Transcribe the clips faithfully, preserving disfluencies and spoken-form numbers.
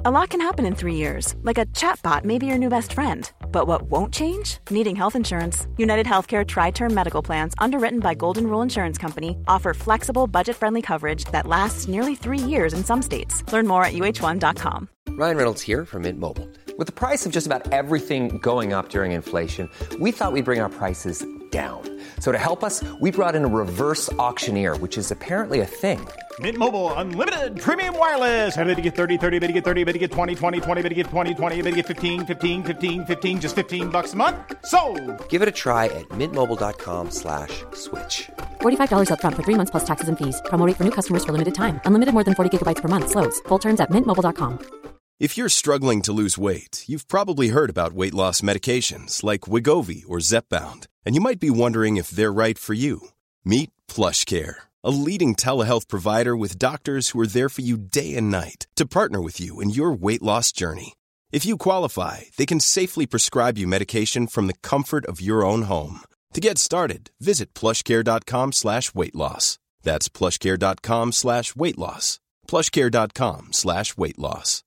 A lot can happen in three years, like a chatbot may be your new best friend. But what won't change? Needing health insurance. United Healthcare Tri-Term Medical Plans, underwritten by Golden Rule Insurance Company, offer flexible, budget-friendly coverage that lasts nearly three years in some states. Learn more at U H one dot com. Ryan Reynolds here from Mint Mobile. With the price of just about everything going up during inflation, we thought we'd bring our prices down. So to help us, we brought in a reverse auctioneer, which is apparently a thing. Mint Mobile Unlimited Premium Wireless. How to get thirty, thirty, how to get thirty, how to get twenty, twenty, twenty, how to get twenty, twenty, how to get fifteen, fifteen, fifteen, fifteen, just fifteen bucks a month? Sold! Give it a try at mintmobile.com slash switch. forty-five dollars up front for three months plus taxes and fees. Promo rate for new customers for limited time. Unlimited more than forty gigabytes per month. Slows full terms at mint mobile dot com. If you're struggling to lose weight, you've probably heard about weight loss medications like Wegovy or Zepbound, and you might be wondering if they're right for you. Meet PlushCare, a leading telehealth provider with doctors who are there for you day and night to partner with you in your weight loss journey. If you qualify, they can safely prescribe you medication from the comfort of your own home. To get started, visit plushcare.com slash weight loss. That's plushcare.com slash weight loss. plushcare.com slash weight loss.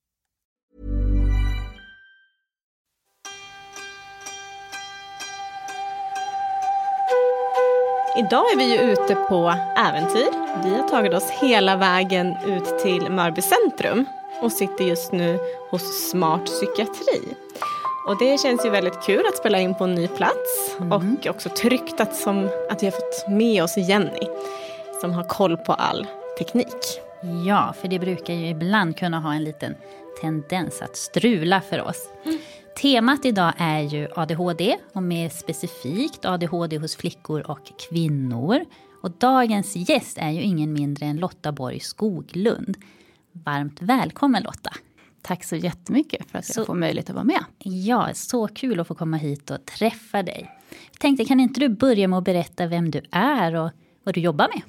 Idag är vi ju ute på äventyr. Vi har tagit oss hela vägen ut till Mörby centrum och sitter just nu hos Smart Psykiatri. Och det känns ju väldigt kul att spela in på en ny plats mm. och också tryggt att, som, att vi har fått med oss Jenny som har koll på all teknik. Ja, för det brukar ju ibland kunna ha en liten tendens att strula för oss. Mm. Temat idag är ju A D H D och mer specifikt A D H D hos flickor och kvinnor. Och dagens gäst är ju ingen mindre än Lotta Borg Skoglund. Varmt välkommen Lotta. Tack så jättemycket för att så, jag får möjlighet att vara med. Ja, så kul att få komma hit och träffa dig. Jag tänkte, kan inte du börja med att berätta vem du är och vad du jobbar med?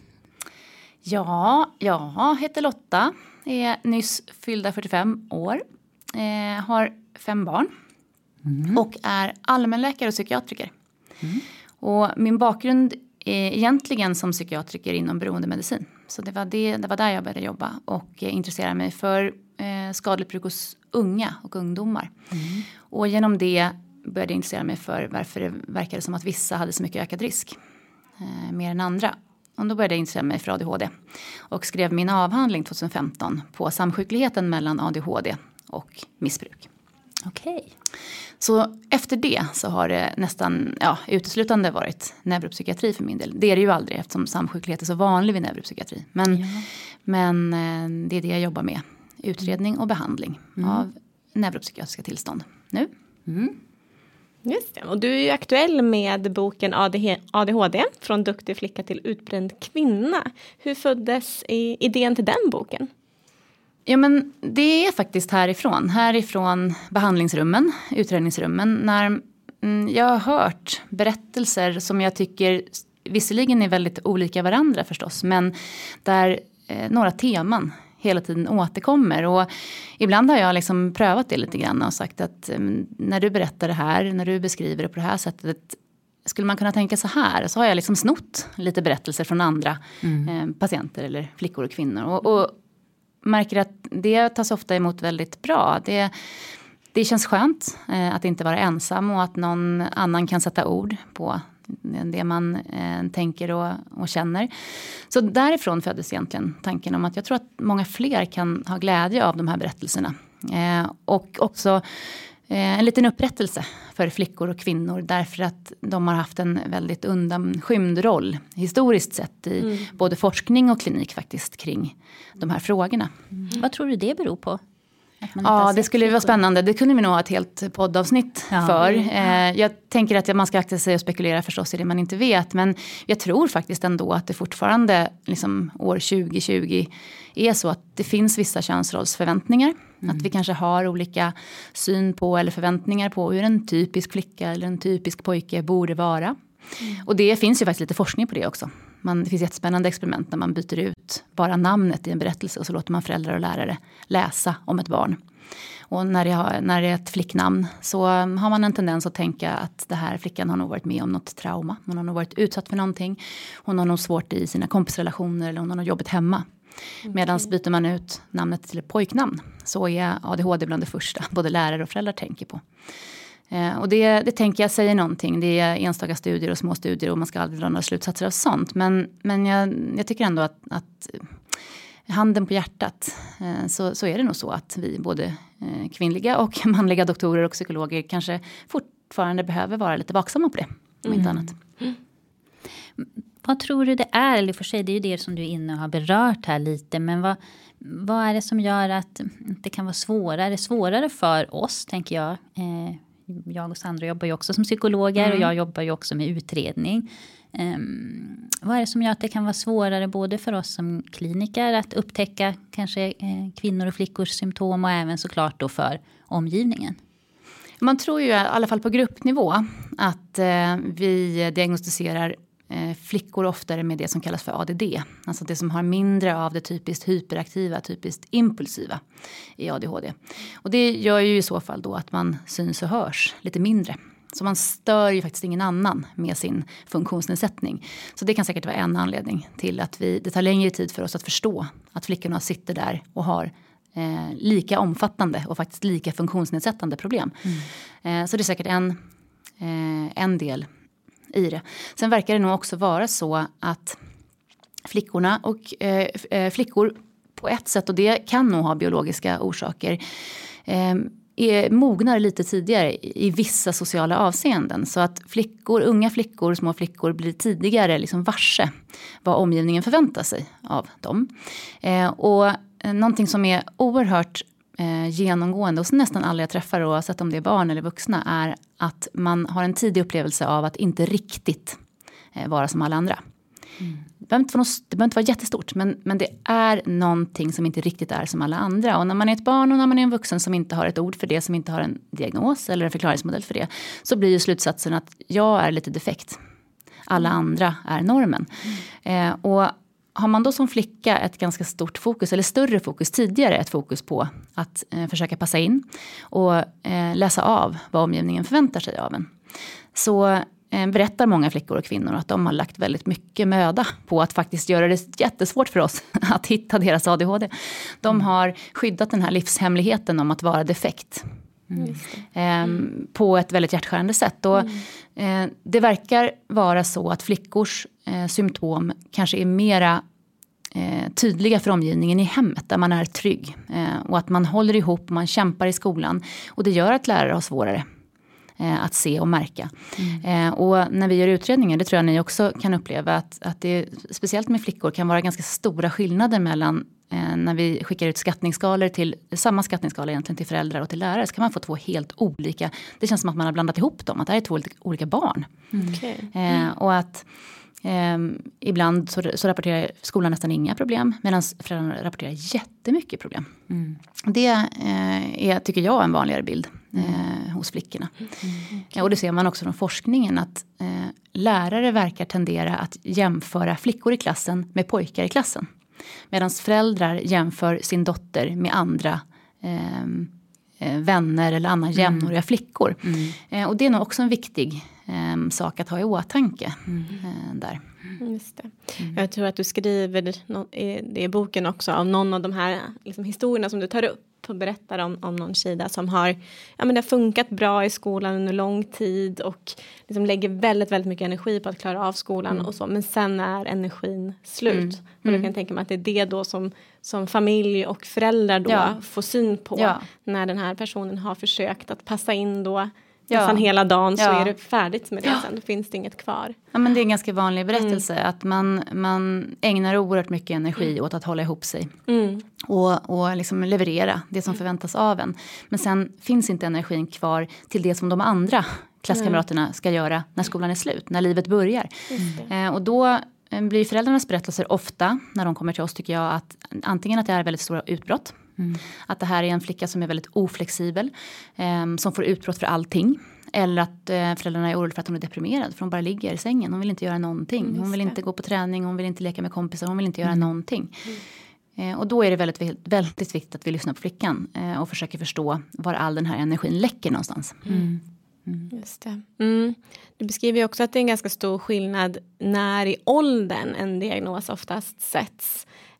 Ja, jag heter Lotta. Är nyss fyllda fyrtiofem år. Eh, har fem barn. Mm. Och är allmänläkare och psykiatriker. Mm. Och min bakgrund är egentligen som psykiatriker inom beroendemedicin. Så det var, det, det var där jag började jobba. Och eh, intresserade mig för eh, skadligt bruk hos unga och ungdomar. Mm. Och genom det började jag intressera mig för varför det verkade som att vissa hade så mycket ökad risk. Eh, mer än andra. Och då började jag intressera mig för A D H D. Och skrev min avhandling tjugohundrafemton på samsjukligheten mellan A D H D och missbruk. Okej. Okay. Så efter det så har det nästan ja, uteslutande varit neuropsykiatri för min del. Det är det ju aldrig eftersom samsjuklighet är så vanlig vid neuropsykiatri. Men, ja. men det är det jag jobbar med. Utredning och behandling mm. av neuropsykiatriska tillstånd nu. Mm. Just det. Och du är ju aktuell med boken A D H D från duktig flicka till utbränd kvinna. Hur föddes idén till den boken? Ja, men det är faktiskt härifrån. Härifrån behandlingsrummen, utredningsrummen. När mm, jag har hört berättelser som jag tycker visserligen är väldigt olika varandra förstås. Men där eh, några teman hela tiden återkommer. Och ibland har jag liksom prövat det lite grann och sagt att eh, när du berättar det här, när du beskriver det på det här sättet. Skulle man kunna tänka så här? Så har jag liksom snott lite berättelser från andra mm. eh, patienter eller flickor och kvinnor. Och... och märker att det tas ofta emot väldigt bra. Det, det känns skönt eh, att inte vara ensam och att någon annan kan sätta ord på det man eh, tänker och, och känner. Så därifrån föddes egentligen tanken om att jag tror att många fler kan ha glädje av de här berättelserna. Eh, och också eh, en liten upprättelse för flickor och kvinnor därför att de har haft en väldigt undanskymd roll historiskt sett i mm. både forskning och klinik faktiskt kring de här frågorna. Mm. Vad tror du det beror på? Ja, det skulle vara spännande. Det kunde vi nog ha ett helt poddavsnitt ja. för. Eh, jag tänker att man ska akta sig och spekulera förstås i det man inte vet. Men jag tror faktiskt ändå att det fortfarande liksom, år tjugo tjugo är så att det finns vissa könsrollsförväntningar. Mm. Att vi kanske har olika syn på eller förväntningar på hur en typisk flicka eller en typisk pojke borde vara. Mm. Och det finns ju faktiskt lite forskning på det också. Man, det finns jättespännande experiment när man byter ut bara namnet i en berättelse och så låter man föräldrar och lärare läsa om ett barn. Och när det, har, när det är ett flicknamn så har man en tendens att tänka att det här flickan har nog varit med om något trauma. Hon har nog varit utsatt för någonting. Hon har nog svårt i sina kompisrelationer eller hon har nog jobbet hemma. Medan byter man ut namnet till ett pojknamn så är A D H D bland det första både lärare och föräldrar tänker på. Eh, och det, det tänker jag säger någonting. Det är enstaka studier och små studier och man ska aldrig dra några slutsatser av sånt. Men, men jag, jag tycker ändå att, att handen på hjärtat eh, så, så är det nog så att vi både eh, kvinnliga och manliga doktorer och psykologer kanske fortfarande behöver vara lite vaksamma på det. Om mm. inte annat. Mm. Vad tror du det är? Eller för sig, det är ju det som du är inne och har berört här lite. Men vad, vad är det som gör att det kan vara svårare? Svårare för oss, tänker jag. Eh, jag och Sandra jobbar ju också som psykologer. Mm. Och jag jobbar ju också med utredning. Eh, vad är det som gör att det kan vara svårare både för oss som kliniker att upptäcka kanske eh, kvinnor och flickors symptom. Och även såklart då för omgivningen? Man tror ju i alla fall på gruppnivå att eh, vi diagnostiserar flickor oftare med det som kallas för A D D. Alltså det som har mindre av det typiskt hyperaktiva, typiskt impulsiva i A D H D. Och det gör ju i så fall då att man syns och hörs lite mindre. Så man stör ju faktiskt ingen annan med sin funktionsnedsättning. Så det kan säkert vara en anledning till att vi, det tar längre tid för oss att förstå att flickorna sitter där och har eh, lika omfattande och faktiskt lika funktionsnedsättande problem. Mm. Eh, så det är säkert en, eh, en del i det. Sen verkar det nog också vara så att flickorna och eh, flickor på ett sätt, och det kan nog ha biologiska orsaker, eh, är, mognar lite tidigare i, i vissa sociala avseenden. Så att flickor, unga flickor, små flickor blir tidigare liksom varse vad omgivningen förväntar sig av dem. Eh, och eh, någonting som är oerhört Eh, genomgående och nästan alla jag träffar, oavsett om det är barn eller vuxna, är att man har en tidig upplevelse av att inte riktigt eh, vara som alla andra. Mm. Det behöver inte vara, något, det behöver inte vara jättestort, men, men det är någonting som inte riktigt är som alla andra. Och när man är ett barn och när man är en vuxen som inte har ett ord för det, som inte har en diagnos eller en förklaringsmodell för det, så blir ju slutsatsen att jag är lite defekt. Alla andra är normen. Mm. Eh, och har man då som flicka ett ganska stort fokus, eller större fokus tidigare, ett fokus på att eh, försöka passa in och eh, läsa av vad omgivningen förväntar sig av en, så eh, berättar många flickor och kvinnor att de har lagt väldigt mycket möda på att faktiskt göra det jättesvårt för oss att hitta deras A D H D. De mm. har skyddat den här livshemligheten om att vara defekt. Mm. Mm. På ett väldigt hjärtskärande sätt. Och mm. eh, det verkar vara så att flickors eh, symptom kanske är mera eh, tydliga för omgivningen i hemmet, där man är trygg. Eh, och att man håller ihop, man kämpar i skolan. Och det gör att lärare har svårare eh, att se och märka. Mm. Eh, och när vi gör utredningar, det tror jag ni också kan uppleva, att, att det speciellt med flickor kan vara ganska stora skillnader mellan när vi skickar ut skattningsskalor till samma skattningsskala egentligen till föräldrar och till lärare, så kan man få två helt olika, det känns som att man har blandat ihop dem, att det här är två olika barn. Mm. Okay. Mm. Eh, och att eh, ibland så, så rapporterar skolan nästan inga problem, medan föräldrarna rapporterar jättemycket problem. Mm. Det eh, är, tycker jag, en vanligare bild eh, hos flickorna. Mm. Okay. Och det ser man också från forskningen, att eh, lärare verkar tendera att jämföra flickor i klassen med pojkar i klassen. Medan föräldrar jämför sin dotter med andra eh, vänner eller andra jämnåriga mm. flickor. Mm. Eh, och det är nog också en viktig eh, sak att ha i åtanke mm. eh, där. Just det. Mm. Jag tror att du skriver det i boken också om någon av de här liksom, historierna som du tar upp. Och berättar om, om någon tjej där som har, ja, men det har funkat bra i skolan under lång tid och liksom lägger väldigt, väldigt mycket energi på att klara av skolan mm. och så. Men sen är energin slut. Mm. Mm. Och då kan jag tänka mig att det är det då som, som familj och föräldrar då ja. får syn på ja. när den här personen har försökt att passa in då ja. nästan hela dagen, så ja. är det färdigt med det ja. sen. Då finns det inget kvar. Ja, men det är en ganska vanlig berättelse mm. att man, man ägnar oerhört mycket energi mm. åt att hålla ihop sig. Mm. Och, och liksom leverera det som förväntas av en. Men sen finns inte energin kvar till det som de andra klasskamraterna mm. ska göra när skolan är slut, när livet börjar. Eh, och då blir föräldrarnas berättelser ofta, när de kommer till oss, tycker jag, att antingen att det är väldigt stora utbrott. Mm. Att det här är en flicka som är väldigt oflexibel, eh, som får utbrott för allting. Eller att eh, föräldrarna är oroliga för att hon är deprimerad, för hon bara ligger i sängen. Hon vill inte göra någonting. Hon vill inte gå på träning, hon vill inte leka med kompisar, hon vill inte göra mm. någonting. Mm. Eh, och då är det väldigt, väldigt viktigt att vi lyssnar på flickan eh, och försöker förstå var all den här energin läcker någonstans. Mm. Mm. Just det. Mm. Du beskriver ju också att det är en ganska stor skillnad när i åldern en diagnos oftast sätts.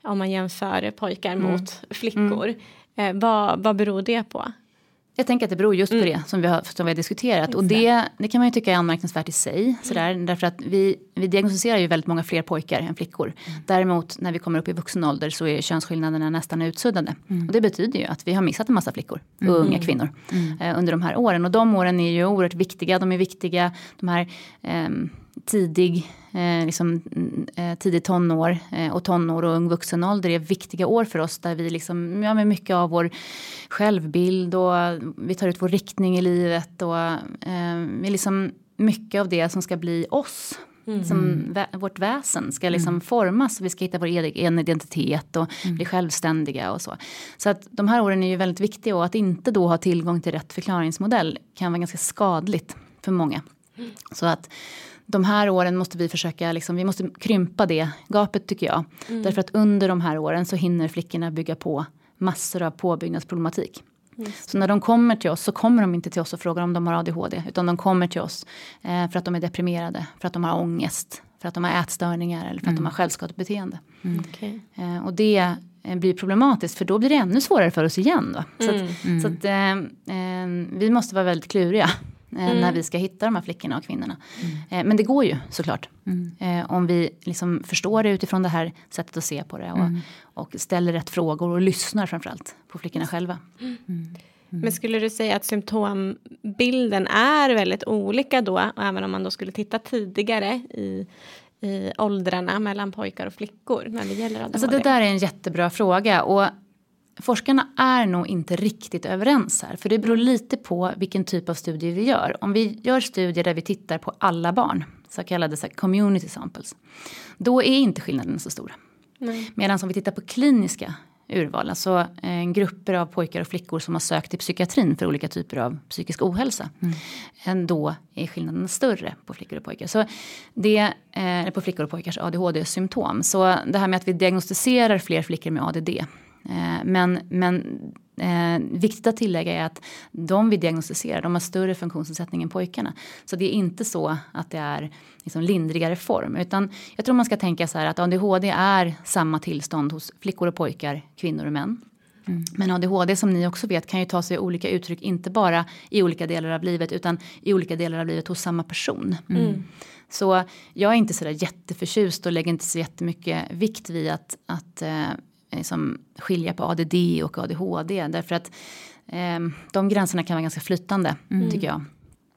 om man jämför pojkar mm. mot flickor. Mm. Eh, vad, vad beror det på? Jag tänker att det beror just på mm. det som vi har, som vi har diskuterat. Och det, det kan man ju tycka är anmärkningsvärt i sig. Sådär, mm. Därför att vi, vi diagnostiserar ju väldigt många fler pojkar än flickor. Mm. Däremot när vi kommer upp i vuxen ålder så är könsskillnaderna nästan utsuddade. Mm. Och det betyder ju att vi har missat en massa flickor och mm. unga kvinnor mm. eh, under de här åren. Och de åren är ju oerhört viktiga. De är viktiga, de här eh, tidig... Eh, liksom, eh, tidigt tonår eh, och tonår och ung vuxen ålder är viktiga år för oss där vi liksom, ja, med mycket av vår självbild och vi tar ut vår riktning i livet och eh, liksom mycket av det som ska bli oss. Mm. Som vä- vårt väsen ska liksom mm. formas. Vi ska hitta vår egen identitet och mm. bli självständiga och så. Så att de här åren är ju väldigt viktiga och att inte då ha tillgång till rätt förklaringsmodell kan vara ganska skadligt för många. Mm. Så att de här åren måste vi försöka, liksom, vi måste krympa det gapet tycker jag. Mm. Därför att under de här åren så hinner flickorna bygga på massor av påbyggnadsproblematik. Just. Så när de kommer till oss så kommer de inte till oss och frågar om de har A D H D. Utan de kommer till oss eh, för att de är deprimerade, för att de har ångest, för att de har ätstörningar eller för mm. att de har självskadebeteende. Mm. Okay. Eh, och det blir problematiskt för då blir det ännu svårare för oss igen. Va? Så, mm. att, mm. så att eh, eh, vi måste vara väldigt kluriga. Mm. När vi ska hitta de här flickorna och kvinnorna. Mm. Eh, men det går ju såklart. Mm. Eh, om vi liksom förstår det utifrån det här sättet att se på det. Och, mm. och ställer rätt frågor och lyssnar framförallt på flickorna själva. Mm. Mm. Men skulle du säga att symptombilden är väldigt olika då? Även om man då skulle titta tidigare i, i åldrarna mellan pojkar och flickor när det gäller A D H D? Alltså det där är en jättebra fråga och forskarna är nog inte riktigt överens här. För det beror lite på vilken typ av studier vi gör. Om vi gör studier där vi tittar på alla barn, så kallade så community samples, då är inte skillnaden så stora. Medan om vi tittar på kliniska urval, alltså eh, grupper av pojkar och flickor som har sökt till psykiatrin för olika typer av psykisk ohälsa, mm. ändå är skillnaden större på flickor och pojkar. Så det eh, på flickor och pojkars A D H D-symptom. Så det här med att vi diagnostiserar fler flickor med A D D. Eh, men men eh, viktigt att tillägga är att de vi diagnostiserar, de har större funktionsnedsättning än pojkarna. Så det är inte så att det är liksom lindrigare form. Utan jag tror man ska tänka så här att A D H D är samma tillstånd hos flickor och pojkar, kvinnor och män. Mm. Men A D H D som ni också vet kan ju ta sig olika uttryck, inte bara i olika delar av livet utan i olika delar av livet hos samma person. Mm. Så jag är inte så där jätteförtjust och lägger inte så jättemycket vikt vid att, att eh, liksom skilja på A D D och A D H D. Därför att eh, de gränserna kan vara ganska flytande, mm. tycker jag.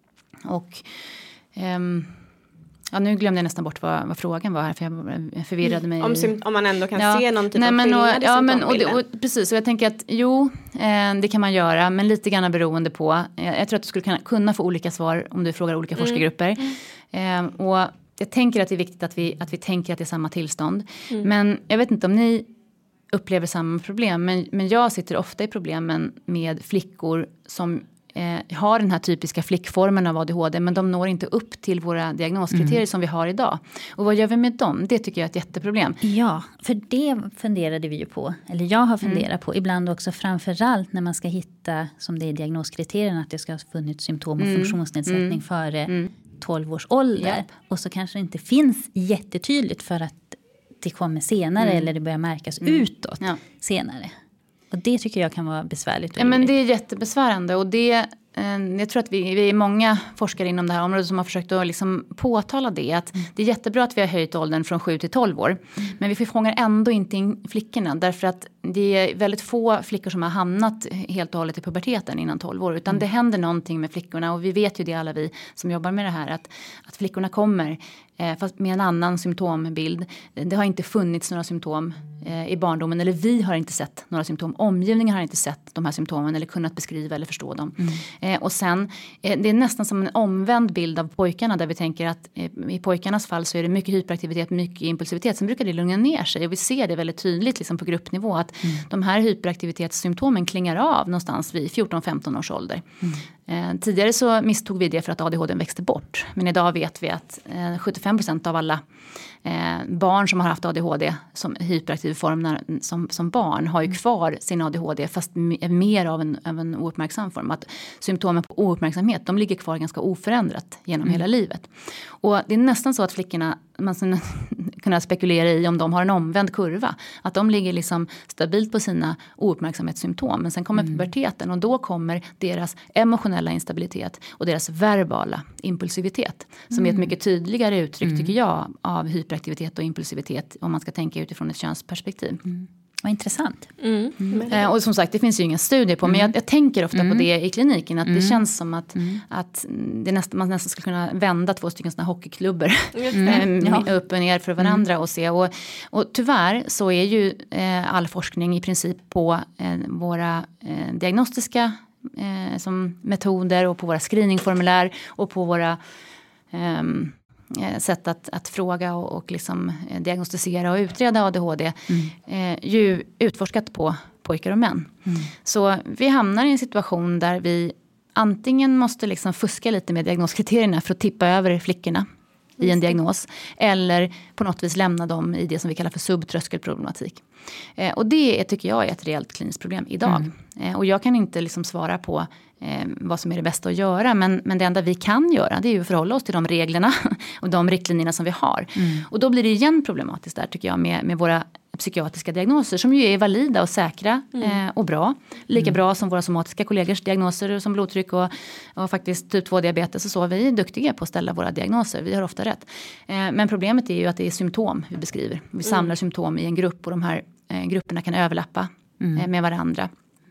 Och eh, ja, nu glömde jag nästan bort vad, vad frågan var här för jag förvirrade mig. Om, om man ändå kan ja, se någon typ nej, av men, skillnad och, i ja, men, och, det, och Precis, så jag tänker att jo, eh, det kan man göra. Men lite grann beroende på. Jag, jag tror att du skulle kunna, kunna få olika svar om du frågar olika mm. forskargrupper. Mm. Eh, och jag tänker att det är viktigt att vi, att vi tänker att det är samma tillstånd. Mm. Men jag vet inte om ni upplever samma problem. Men, men jag sitter ofta i problemen med flickor som eh, har den här typiska flickformen av A D H D. Men de når inte upp till våra diagnoskriterier mm. som vi har idag. Och vad gör vi med dem? Det tycker jag är ett jätteproblem. Ja, för det funderade vi ju på. Eller jag har funderat mm. på. Ibland också framförallt när man ska hitta, som det är diagnoskriterierna, att det ska ha funnits symptom och mm. funktionsnedsättning mm. före mm. tolv års ålder. Yep. Och så kanske det inte finns jättetydligt för att det kommer senare mm. eller det börjar märkas mm. utåt ja. senare. Och det tycker jag kan vara besvärligt. Ja, men det är jättebesvärande och det, eh, jag tror att vi, vi är många forskare inom det här området som har försökt att liksom påtala det. Att mm. det är jättebra att vi har höjt åldern från sju till tolv år. Mm. Men vi fångar ändå inte in flickorna därför att det är väldigt få flickor som har hamnat helt och hållet i puberteten innan tolv år. Utan mm. det händer någonting med flickorna och vi vet ju det alla vi som jobbar med det här. Att, att flickorna kommer eh, fast med en annan symptombild. Det har inte funnits några symptom eh, i barndomen eller vi har inte sett några symptom. Omgivningen har inte sett de här symptomen eller kunnat beskriva eller förstå dem. Mm. Eh, och sen, eh, det är nästan som en omvänd bild av pojkarna där vi tänker att eh, i pojkarnas fall så är det mycket hyperaktivitet, mycket impulsivitet. Sen brukar det lugna ner sig och vi ser det väldigt tydligt liksom på gruppnivå att Mm. de här hyperaktivitetssymptomen klingar av någonstans vid fjorton femton års ålder. Mm. Eh, tidigare så misstog vi det för att A D H D växte bort. Men idag vet vi att eh, sjuttiofem procent av alla eh, barn som har haft A D H D som hyperaktiv form när, som, som barn har ju kvar sin A D H D fast m- mer av en, av en ouppmärksam form. Att symptomen på ouppmärksamhet de ligger kvar ganska oförändrat genom mm. hela livet. Och det är nästan så att flickorna man kunna spekulera i om de har en omvänd kurva. Att de ligger liksom stabilt på sina ouppmärksamhetssymptom. Men sen kommer mm. puberteten och då kommer deras emotionella instabilitet och deras verbala impulsivitet. Som mm. är ett mycket tydligare uttryck mm. tycker jag av hyperaktivitet och impulsivitet om man ska tänka utifrån ett könsperspektiv. Mm. Vad intressant. Mm. Mm. Eh, och som sagt, det finns ju inga studier på. Mm. Men jag, jag tänker ofta mm. på det i kliniken. Att mm. det känns som att, mm. att det nästa, man nästan skulle kunna vända två stycken såna hockeyklubbar. Mm. ja. upp och ner för varandra mm. och se. Och, och tyvärr så är ju eh, all forskning i princip på eh, våra eh, diagnostiska eh, som metoder och på våra screeningformulär och på våra eh, sätt att, att fråga och, och liksom diagnostisera och utreda A D H D mm. eh, ju utforskat på pojkar och män. Mm. Så vi hamnar i en situation där vi antingen måste liksom fuska lite med diagnoskriterierna för att tippa över flickorna i en diagnos. Eller på något vis lämna dem i det som vi kallar för subtröskelproblematik. Eh, och det tycker jag är ett reellt kliniskt problem idag. Mm. Eh, och jag kan inte liksom svara på eh, vad som är det bästa att göra. Men, men det enda vi kan göra det är ju att förhålla oss till de reglerna och de riktlinjerna som vi har. Mm. Och då blir det igen problematiskt där tycker jag med, med våra psykiatriska diagnoser som ju är valida och säkra mm. eh, och bra. Lika mm. bra som våra somatiska kollegors diagnoser som blodtryck och, och faktiskt typ två diabetes och så. Vi är duktiga på att ställa våra diagnoser, vi har ofta rätt. Eh, men problemet är ju att det är symptom vi beskriver. Vi samlar mm. symptom i en grupp och de här eh, grupperna kan överlappa mm. eh, med varandra.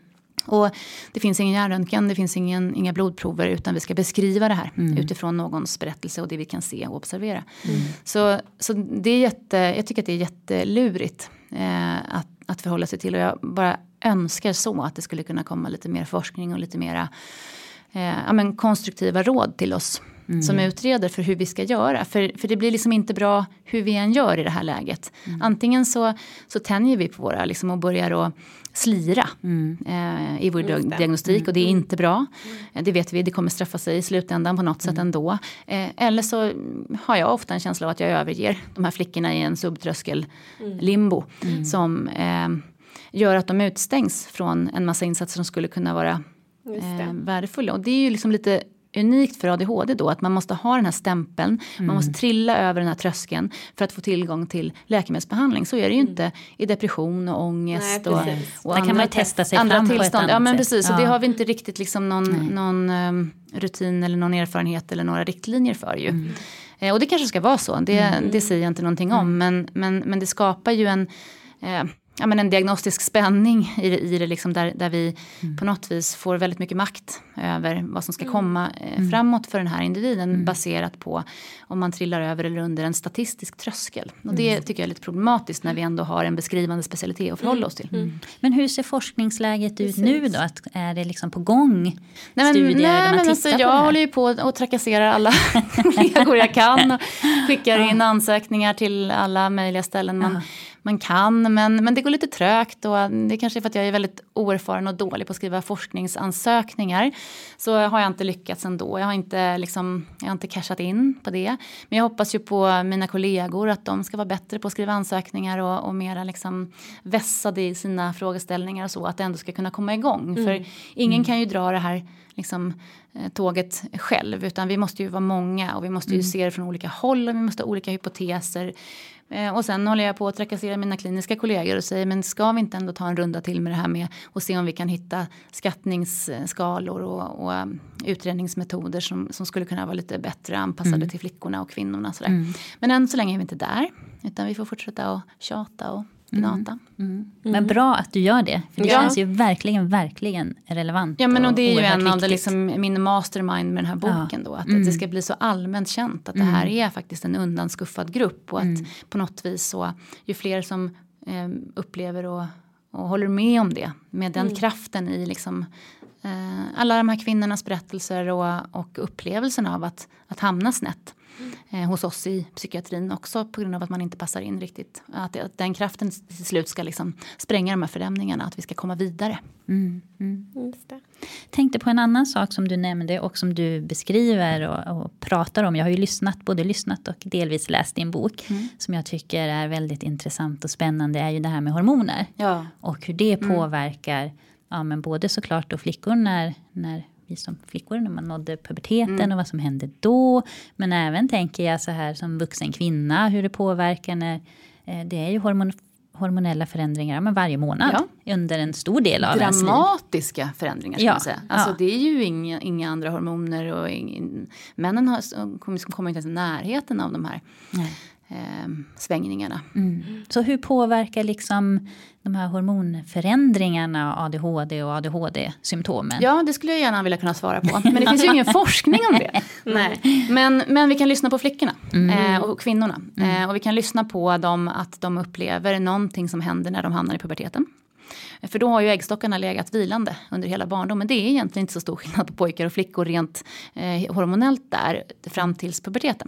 Och det finns ingen hjärnröntgen, det finns ingen, inga blodprover utan vi ska beskriva det här mm. utifrån någons berättelse och det vi kan se och observera. Mm. Så, så det är jätte, jag tycker att det är jättelurigt eh, att, att förhålla sig till och jag bara önskar så att det skulle kunna komma lite mer forskning och lite mera eh, ja, men konstruktiva råd till oss. Mm. Som utreder för hur vi ska göra. För, för det blir liksom inte bra hur vi än gör i det här läget. Mm. Antingen så, så tänjer vi på våra liksom, och börjar att slira mm. eh, i vår mm. diagnostik. Och det är inte bra. Mm. Det vet vi, det kommer straffa sig i slutändan på något mm. sätt ändå. Eh, eller så har jag ofta en känsla av att jag överger de här flickorna i en subtröskel mm. limbo. Mm. Som eh, gör att de utstängs från en massa insatser som skulle kunna vara eh, värdefulla. Och det är ju liksom lite unikt för A D H D då att man måste ha den här stämpeln, mm. man måste trilla över den här tröskeln för att få tillgång till läkemedelsbehandling. Så är det ju inte mm. i depression och ångest. Nej, och, och där kan man testa sig andra fram tillstånd. På ett ja men sätt. precis, ja. och det har vi inte riktigt liksom någon, någon um, rutin eller någon erfarenhet eller några riktlinjer för ju. Mm. Eh, och det kanske ska vara så, det, mm. det säger jag inte någonting om, men, men, men det skapar ju en eh, ja, men en diagnostisk spänning i det, i det liksom där, där vi mm. på något vis får väldigt mycket makt över vad som ska komma eh, mm. framåt för den här individen mm. baserat på om man trillar över eller under en statistisk tröskel. Och det mm. tycker jag är lite problematiskt när vi ändå har en beskrivande specialitet att förhålla oss till. Mm. Mm. Men hur ser forskningsläget ut Precis. nu då? Att, är det liksom på gång nej, men, studier nej, där man men tittar alltså, på jag det här? håller ju på och trakasserar alla kollegor jag kan och skickar in ansökningar till alla möjliga ställen man ja. Man kan, men, men det går lite trögt och det kanske är för att jag är väldigt oerfaren och dålig på att skriva forskningsansökningar. Så har jag inte lyckats ändå. Jag har inte, liksom, jag har inte cashat in på det. Men jag hoppas ju på mina kollegor att de ska vara bättre på att skriva ansökningar och, och mera liksom vässade i sina frågeställningar och så. Att det ändå ska kunna komma igång. Mm. För ingen mm. kan ju dra det här liksom, tåget själv. Utan vi måste ju vara många och vi måste ju mm. se det från olika håll och vi måste ha olika hypoteser. Och sen håller jag på att trakassera mina kliniska kollegor och säger men ska vi inte ändå ta en runda till med det här med och se om vi kan hitta skattningsskalor och, och utredningsmetoder som, som skulle kunna vara lite bättre anpassade mm. till flickorna och kvinnorna. Sådär. Mm. Men än så länge är vi inte där utan vi får fortsätta att tjata och gnata. Mm. Mm. Mm. Men bra att du gör det. För det ja. känns ju verkligen, verkligen relevant. Ja men och det är och ju en viktigt. av det, liksom, min mastermind med den här boken ja. då. Att, mm. att det ska bli så allmänt känt att mm. det här är faktiskt en undanskuffad grupp. Och mm. att på något vis så, ju fler som eh, upplever och, och håller med om det. Med den mm. kraften i liksom eh, alla de här kvinnornas berättelser och, och upplevelsen av att, att hamna snett. Eh, hos oss i psykiatrin också på grund av att man inte passar in riktigt. Att, att den kraften till slut ska liksom spränga de här förändringarna, att vi ska komma vidare. Mm, mm. Just det. Tänkte på en annan sak som du nämnde och som du beskriver och, och pratar om. Jag har ju lyssnat, både lyssnat och delvis läst din bok mm. som jag tycker är väldigt intressant och spännande är ju det här med hormoner. Ja. Och hur det påverkar mm. ja, men både såklart då flickor när, när vi som flickor när man nådde puberteten Mm. och vad som hände då. Men även tänker jag så här som vuxen kvinna, hur det påverkar när eh, det är ju hormon, hormonella förändringar men varje månad Ja. under en stor del av ens liv. Dramatiska förändringar ska Ja, man säga. Alltså ja. det är ju inga, inga andra hormoner och ingen, männen har, kommer, kommer inte ens i närheten av de här eh, svängningarna. Mm. Så hur påverkar liksom de här hormonförändringarna A D H D och A D H D-symptomen? Ja, det skulle jag gärna vilja kunna svara på. Men det finns ju ingen forskning om det. Nej. Men, men vi kan lyssna på flickorna mm. eh, och kvinnorna. Mm. Eh, och vi kan lyssna på dem att de upplever någonting som händer när de hamnar i puberteten. För då har ju äggstockarna legat vilande under hela barndomen. Det är egentligen inte så stor skillnad på pojkar och flickor rent eh, hormonellt där fram tills puberteten.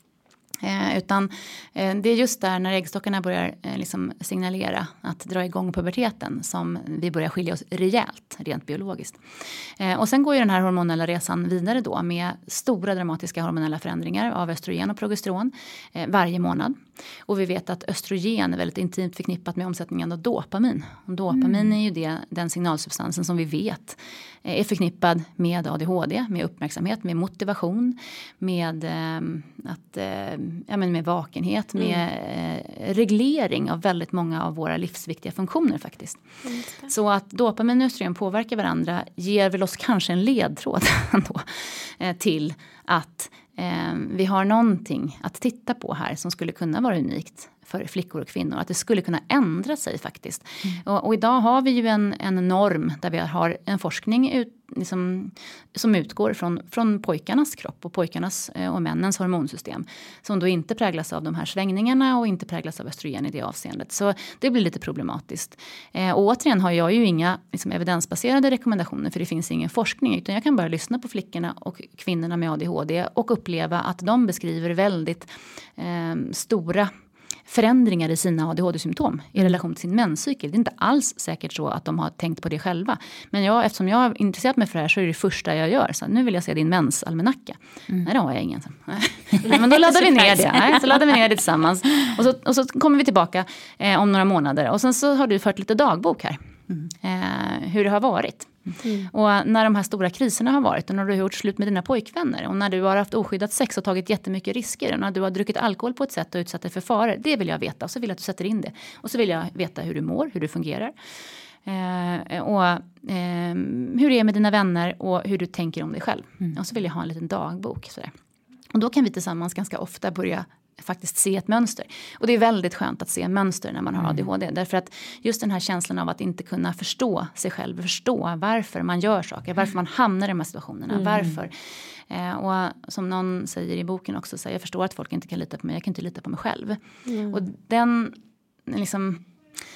Eh, utan eh, det är just där när äggstockarna börjar eh, liksom signalera att dra igång puberteten som vi börjar skilja oss rejält rent biologiskt. Eh, och sen går ju den här hormonella resan vidare då med stora dramatiska hormonella förändringar av östrogen och progesteron eh, varje månad. Och vi vet att östrogen är väldigt intimt förknippat med omsättningen av dopamin. Och dopamin mm. är ju det, den signalsubstansen som vi vet eh, är förknippad med A D H D, med uppmärksamhet, med motivation, med eh, att eh, ja, men med vakenhet, med mm. eh, reglering av väldigt många av våra livsviktiga funktioner faktiskt. Mm. Så att dopamin och östrogen påverkar varandra ger väl oss kanske en ledtråd ändå, eh, till att eh, vi har någonting att titta på här som skulle kunna vara unikt för flickor och kvinnor. Att det skulle kunna ändra sig faktiskt. Mm. Och, och idag har vi ju en, en norm där vi har en forskning ut, liksom, som utgår från, från pojkarnas kropp och pojkarnas och männens hormonsystem. Som då inte präglas av de här svängningarna och inte präglas av östrogen i det avseendet. Så det blir lite problematiskt. Eh, och återigen har jag ju inga liksom, evidensbaserade rekommendationer för det finns ingen forskning. Utan jag kan bara lyssna på flickorna och kvinnorna med A D H D och uppleva att de beskriver väldigt eh, stora förändringar i sina A D H D-symptom i relation till sin menscykel. Det är inte alls säkert så att de har tänkt på det själva. Men jag, eftersom jag har intresserat mig för det här så är det det första jag gör. Så nu vill jag se din mensalmanacka. Mm. Nej, då har jag ingen. Nej, men då laddar vi ner det. Nej, så laddar vi ner det tillsammans. Och så, och så kommer vi tillbaka eh, om några månader. Och sen så har du fört lite dagbok här. Mm. Eh, hur det har varit. Mm. Och när de här stora kriserna har varit och när du har gjort slut med dina pojkvänner och när du har haft oskyddat sex och tagit jättemycket risker och när du har druckit alkohol på ett sätt och utsatt dig för faror, det vill jag veta och så vill jag att du sätter in det och så vill jag veta hur du mår, hur du fungerar eh, och eh, hur det är med dina vänner och hur du tänker om dig själv. Mm. Och så vill jag ha en liten dagbok sådär. Och då kan vi tillsammans ganska ofta börja faktiskt se ett mönster. Och det är väldigt skönt att se mönster när man har A D H D. Mm. Därför att just den här känslan av att inte kunna förstå sig själv. Förstå varför man gör saker. Varför man hamnar i de här situationerna. Mm. Varför. Eh, och som någon säger i boken också. Så jag förstår att folk inte kan lita på mig. Jag kan inte lita på mig själv. Mm. Och den liksom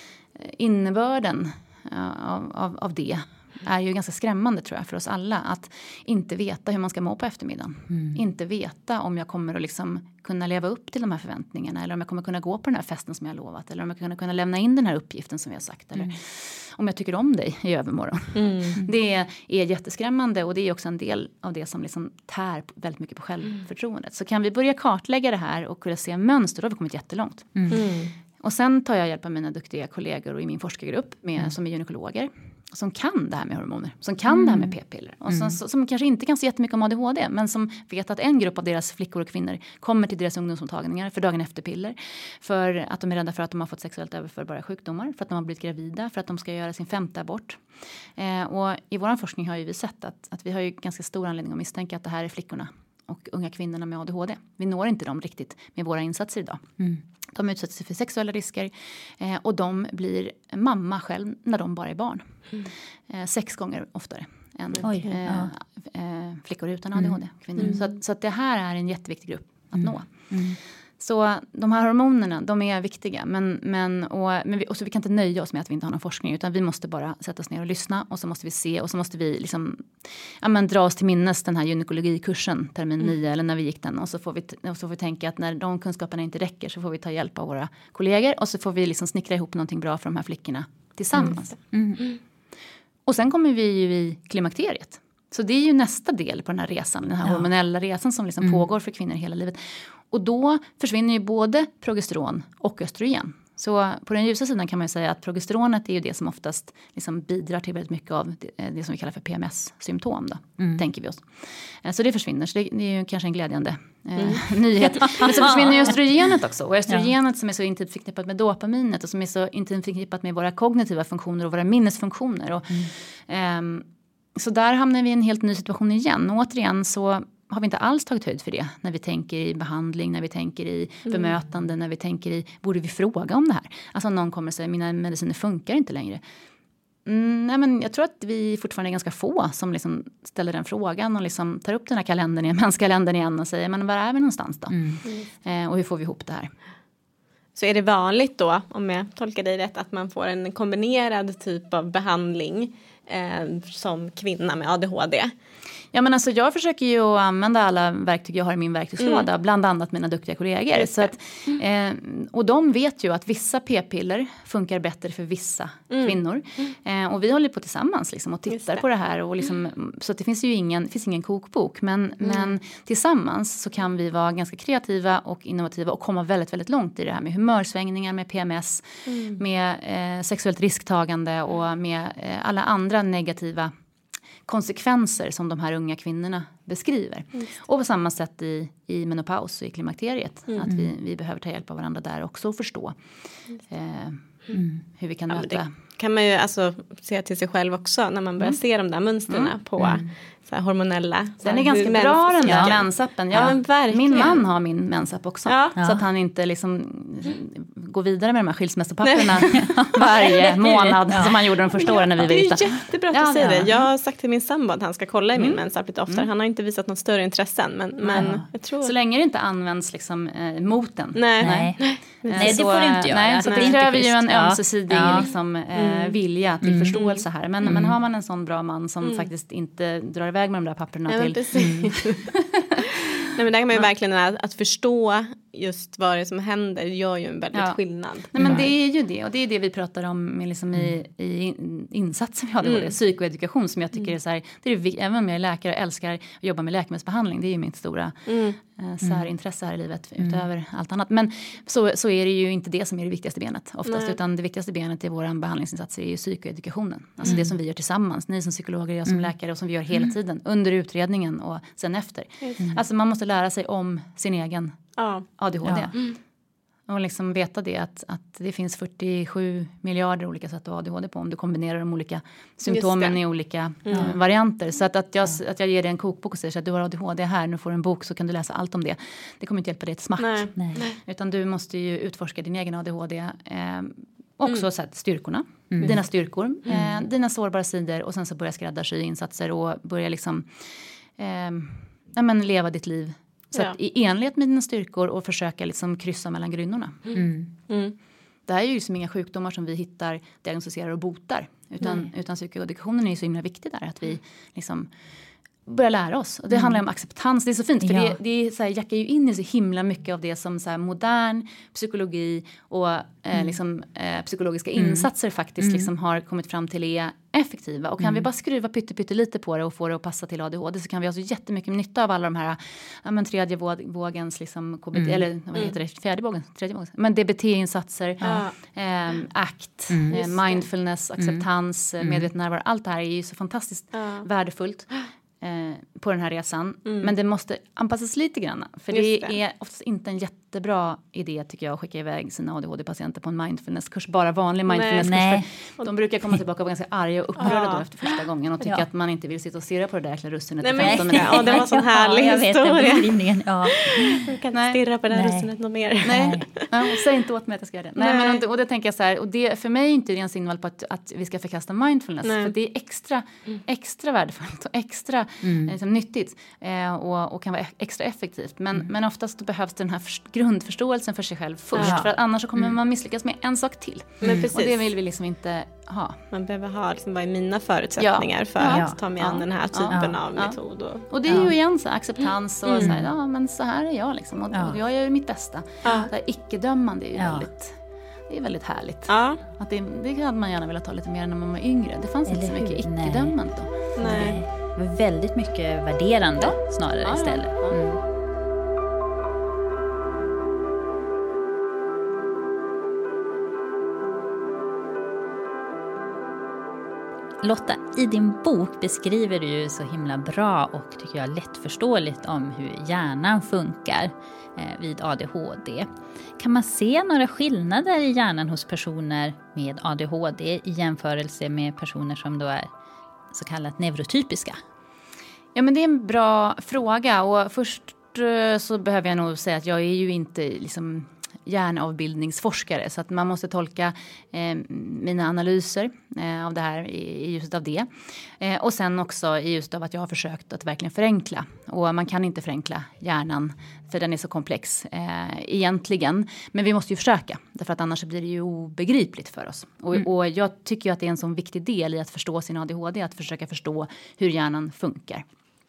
innebörden av, av, av det är ju ganska skrämmande tror jag för oss alla. Att inte veta hur man ska må på eftermiddagen. Mm. Inte veta om jag kommer att liksom kunna leva upp till de här förväntningarna. Eller om jag kommer kunna gå på den här festen som jag har lovat. Eller om jag kommer kunna lämna in den här uppgiften som vi har sagt. Eller mm. om jag tycker om dig i övermorgon. Mm. Det är, är jätteskrämmande. Och det är också en del av det som liksom tär väldigt mycket på självförtroendet. Mm. Så kan vi börja kartlägga det här och kunna se mönster. Då har vi kommit jättelångt. Mm. Mm. Och sen tar jag hjälp av mina duktiga kollegor och i min forskargrupp med, mm. som är gynekologer. Som kan det här med hormoner. Som kan mm. det här med p-piller. Och som, mm. som kanske inte kan se jättemycket om A D H D. Men som vet att en grupp av deras flickor och kvinnor kommer till deras ungdomsmottagningar för dagen efter piller. För att de är rädda för att de har fått sexuellt överförbara sjukdomar. För att de har blivit gravida. För att de ska göra sin femte abort. Eh, och i vår forskning har ju vi sett att, att vi har ju ganska stor anledning att misstänka att det här är flickorna. Och unga kvinnorna med A D H D. Vi når inte dem riktigt med våra insatser idag. Mm. De utsätter sig för sexuella risker. Eh, och de blir mamma själv när de bara är barn. Mm. Eh, sex gånger oftare än Oj, eh, ja. eh, flickor utan A D H D. Kvinnor. Mm. Så, att, så att det här är en jätteviktig grupp att mm. nå. Mm. Så de här hormonerna, de är viktiga. Men, men, och, men vi, och så vi kan inte nöja oss med att vi inte har någon forskning. Utan vi måste bara sätta oss ner och lyssna. Och så måste vi se. Och så måste vi liksom, ja, men, dra oss till minnes den här gynekologikursen. Termin mm. nio eller när vi gick den. Och så, får vi, och så får vi tänka att när de kunskaperna inte räcker. Så får vi ta hjälp av våra kollegor. Och så får vi liksom snickra ihop någonting bra för de här flickorna tillsammans. Mm. Mm. Och sen kommer vi ju i klimakteriet. Så det är ju nästa del på den här resan. Den här ja. hormonella resan som liksom mm. pågår för kvinnor hela livet. Och då försvinner ju både progesteron och östrogen. Så på den ljusa sidan kan man ju säga att progesteronet är ju det som oftast liksom bidrar till väldigt mycket av det, det som vi kallar för P M S-symptom då, mm. tänker vi oss. Så det försvinner, så det, det är ju kanske en glädjande eh, mm. nyhet. Men så försvinner ju östrogenet också. Och östrogenet ja. som är så intimt förknippat med dopaminet och som är så intimt förknippat med våra kognitiva funktioner och våra minnesfunktioner. Och, mm. eh, så där hamnar vi i en helt ny situation igen. Och återigen så har vi inte alls tagit höjd för det när vi tänker i behandling, när vi tänker i mm. bemötande, när vi tänker i, borde vi fråga om det här? Alltså någon kommer och säger, mina mediciner funkar inte längre. Mm, nej men jag tror att vi fortfarande är ganska få som liksom ställer den frågan och liksom tar upp den här kalendern igen, menskalendern igen och säger, men var är vi någonstans då? Mm. Eh, och hur får vi ihop det här? Så är det vanligt då, om jag tolkar dig rätt, att man får en kombinerad typ av behandling eh, som kvinna med A D H D? Ja, men alltså jag försöker ju att använda alla verktyg jag har i min verktygslåda, mm. bland annat mina duktiga kollegor. Så att, eh, och de vet ju att vissa p-piller funkar bättre för vissa mm. kvinnor. Mm. Eh, och vi håller på tillsammans liksom, och tittar det. på det här. Och liksom, mm. Så att det finns ju ingen, finns ingen kokbok. Men, mm. men tillsammans så kan vi vara ganska kreativa och innovativa och komma väldigt, väldigt långt i det här med humörsvängningar, med P M S, mm. med eh, sexuellt risktagande och med eh, alla andra negativa konsekvenser som de här unga kvinnorna beskriver. Mm. Och på samma sätt i, i menopaus och i klimakteriet. Mm. Att vi, vi behöver ta hjälp av varandra där också och förstå eh, mm. hur vi kan möta. Ja, det kan man ju alltså se till sig själv också när man börjar mm. se de där mönstren mm. på mm. så här hormonella. Så den är ganska bra den där mensappen. Ja, ja, min man har min mensapp också. Ja. Så att han inte liksom går vidare med de här skilsmässopapperna varje månad ja. som han gjorde de första åren när vi var gifta. Det är jättebra att du ja, säger det. Jag har sagt till min sambo att han ska kolla i min mm. mensapp lite oftare. Mm. Han har inte visat något större intressen. Men, men ja. jag tror... Så länge det inte används liksom, eh, mot den. Nej, nej. nej. nej så, det får du inte göra. Nej, så nej. det kräver ju en ja. ömsesidig ja. liksom, eh, mm. vilja till mm. förståelse här. Men, mm. men har man en sån bra man som mm. faktiskt inte drar iväg med de där papperna ja, till... Mm. Nej, men där kan man ju verkligen att, att förstå just vad det som händer gör ju en väldigt ja. skillnad. Nej, men det är ju det. Och det är det vi pratar om med liksom i, i insatser vi hade. Mm. Psykoedukation som jag tycker är så här. Det är, även om jag är läkare och älskar att jobba med läkemedelsbehandling. Det är ju mitt stora mm. eh, särintresse här i livet. Mm. Utöver allt annat. Men så, så är det ju inte det som är det viktigaste benet. Oftast. Nej. Utan det viktigaste benet i våra behandlingsinsatser är ju psykoedukationen. Alltså mm. det som vi gör tillsammans. Ni som psykologer, jag som mm. läkare. Och som vi gör hela tiden. Under utredningen och sen efter. Mm. Alltså man måste lära sig om sin egen ja. A D H D. Ja. Mm. Och liksom veta det att, att det finns fyrtiosju miljarder olika sätt att ha A D H D på. Om du kombinerar de olika symptomen i olika mm. äh, varianter. Så att, att, jag, ja. att jag ger dig en kokbok och säger att du har A D H D här. Nu får du en bok så kan du läsa allt om det. Det kommer inte hjälpa dig ett smack. Nej. Nej. Utan du måste ju utforska din egen A D H D. Eh, också mm. så att styrkorna. Mm. Dina styrkor. Mm. Eh, dina sårbara sidor. Och sen så börja skräddarsy insatser. Och börja liksom eh, ja, men leva ditt liv. Så ja. att i enlighet med dina styrkor och försöka liksom kryssa mellan grynnorna. Mm. Mm. Det här är ju som inga sjukdomar som vi hittar, diagnostiserar och botar. Utan, utan psykoeduktionen är ju så himla viktig där. Att vi liksom börjar lära oss. Och det mm. handlar om acceptans. Det är så fint. För ja. det, det är så här, jackar ju in i så himla mycket av det som så här, modern psykologi och eh, mm. liksom, eh, psykologiska mm. insatser faktiskt mm. liksom, har kommit fram till är effektiva. Och kan mm. vi bara skruva pytte, pytte lite på det och få det att passa till A D H D så kan vi ha så jättemycket nytta av alla de här ja, men tredje vågens liksom, K B T, mm. eller vad heter det, fjärde vågen, tredje vågen. Men D B T-insatser, ja. eh, ACT, mm. eh, mindfulness, acceptans, mm. medveten närvaro. Allt det här är ju så fantastiskt ja. värdefullt. Eh, på den här resan. Mm. Men det måste anpassas lite grann. För det, det är oftast inte en jättebra idé tycker jag att skicka iväg sina A D H D-patienter på en mindfulnesskurs. Bara vanlig mindfulnesskurs. Nej. För de brukar komma tillbaka och vara ganska arga och upprörda ja. då efter första gången. Och tycka ja. att man inte vill sitta och stirra på det där jäkla russinet. Nej, men, men, ja, det var en sån härlig ja, historia. Ja. Jag kan inte stirra på det här russinet något mer. Nej, ja, säg inte åt mig att jag ska göra det. Nej, Nej. Men, och det tänker jag så här. Och det för mig är inte en signal på att, att vi ska förkasta mindfulness. Nej. För det är extra, extra värdefullt och extra mm. liksom, nyttigt eh, och, och kan vara extra effektivt. Men, mm. men oftast behövs den här för, grundförståelsen för sig själv först. Ja. För att annars så kommer mm. man misslyckas med en sak till. Mm. Och det vill vi liksom inte ha. Man behöver ha liksom, vad är mina förutsättningar ja. för ja. att ta mig an ja. den här typen ja. av ja. metod. Och, och det är ja. ju igen så acceptans och mm. så här, ja men så här är jag liksom. Och, ja. och jag gör mitt bästa. Ja. Det här icke-dömande är ju ja. väldigt... Det är väldigt härligt. Ja. Att det, det hade man gärna velat ta lite mer när man var yngre. Det fanns Eller inte så mycket icke-dömande då. Nej. Nej. Väldigt mycket värderande ja. snarare ja, istället. Ja. Mm. Lotta, i din bok beskriver du ju så himla bra och tycker jag lättförståeligt om hur hjärnan funkar eh, vid A D H D. Kan man se några skillnader i hjärnan hos personer med A D H D i jämförelse med personer som då är så kallat neurotypiska? Ja, men det är en bra fråga, och först eh, så behöver jag nog säga att jag är ju inte liksom hjärnavbildningsforskare, så att man måste tolka eh, mina analyser eh, av det här i, i ljuset av det. Eh, och sen också i ljuset av att jag har försökt att verkligen förenkla. Och man kan inte förenkla hjärnan, för den är så komplex eh, egentligen. Men vi måste ju försöka, därför att annars blir det ju obegripligt för oss. Och, mm. och jag tycker ju att det är en sån viktig del i att förstå sin A D H D, att försöka förstå hur hjärnan funkar.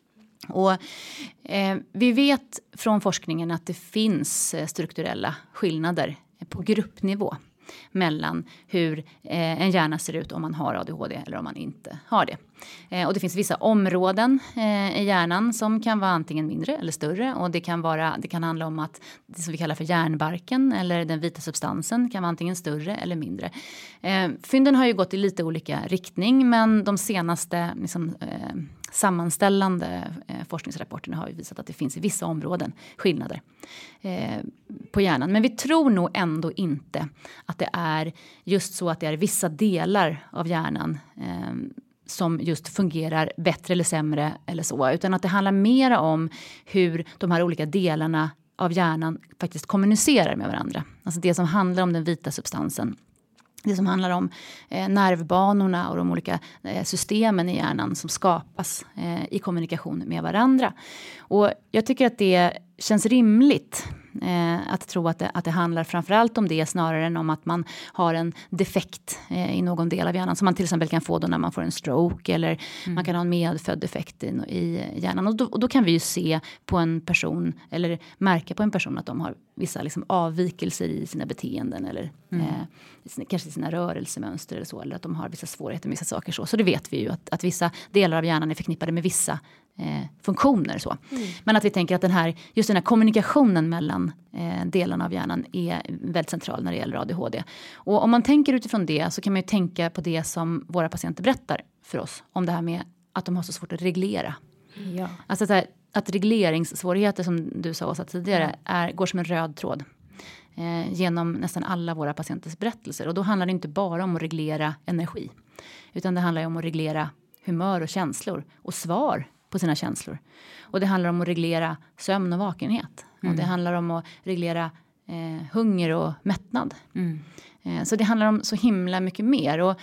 Och eh, vi vet från forskningen att det finns eh, strukturella skillnader på gruppnivå mellan hur eh, en hjärna ser ut om man har A D H D eller om man inte har det. Eh, och det finns vissa områden eh, i hjärnan som kan vara antingen mindre eller större, och det kan vara, det kan handla om att det som vi kallar för hjärnbarken eller den vita substansen kan vara antingen större eller mindre. Eh, fynden har ju gått i lite olika riktning, men de senaste liksom, eh, sammanställande eh, forskningsrapporterna har ju visat att det finns i vissa områden skillnader eh, på hjärnan. Men vi tror nog ändå inte att det är just så att det är vissa delar av hjärnan eh, som just fungerar bättre eller sämre eller så, utan att det handlar mer om hur de här olika delarna av hjärnan faktiskt kommunicerar med varandra. Alltså det som handlar om den vita substansen. Det som handlar om eh, nervbanorna och de olika eh, systemen i hjärnan som skapas eh, i kommunikation med varandra. Och jag tycker att det känns rimligt eh, att tro att det, att det handlar framförallt om det snarare än om att man har en defekt eh, i någon del av hjärnan. Som man till exempel kan få då när man får en stroke, eller mm. man kan ha en medfödd defekt i, i hjärnan. Och då, och då kan vi ju se på en person, eller märka på en person att de har vissa liksom avvikelser i sina beteenden, eller mm. eh, kanske sina rörelsemönster eller så, eller att de har vissa svårigheter med vissa saker. Så, så det vet vi ju att, att vissa delar av hjärnan är förknippade med vissa eh, funktioner. Så. Mm. Men att vi tänker att den här, just den här kommunikationen mellan eh, delarna av hjärnan är väldigt central när det gäller A D H D. Och om man tänker utifrån det, så kan man ju tänka på det som våra patienter berättar för oss om det här med att de har så svårt att reglera. Ja. Alltså så här, att regleringssvårigheter, som du sa Åsa tidigare, är, går som en röd tråd eh, genom nästan alla våra patienters berättelser. Och då handlar det inte bara om att reglera energi, utan det handlar ju om att reglera humör och känslor och svar på sina känslor. Och det handlar om att reglera sömn och vakenhet. Mm. Och det handlar om att reglera eh, hunger och mättnad. Mm. Eh, så det handlar om så himla mycket mer. Och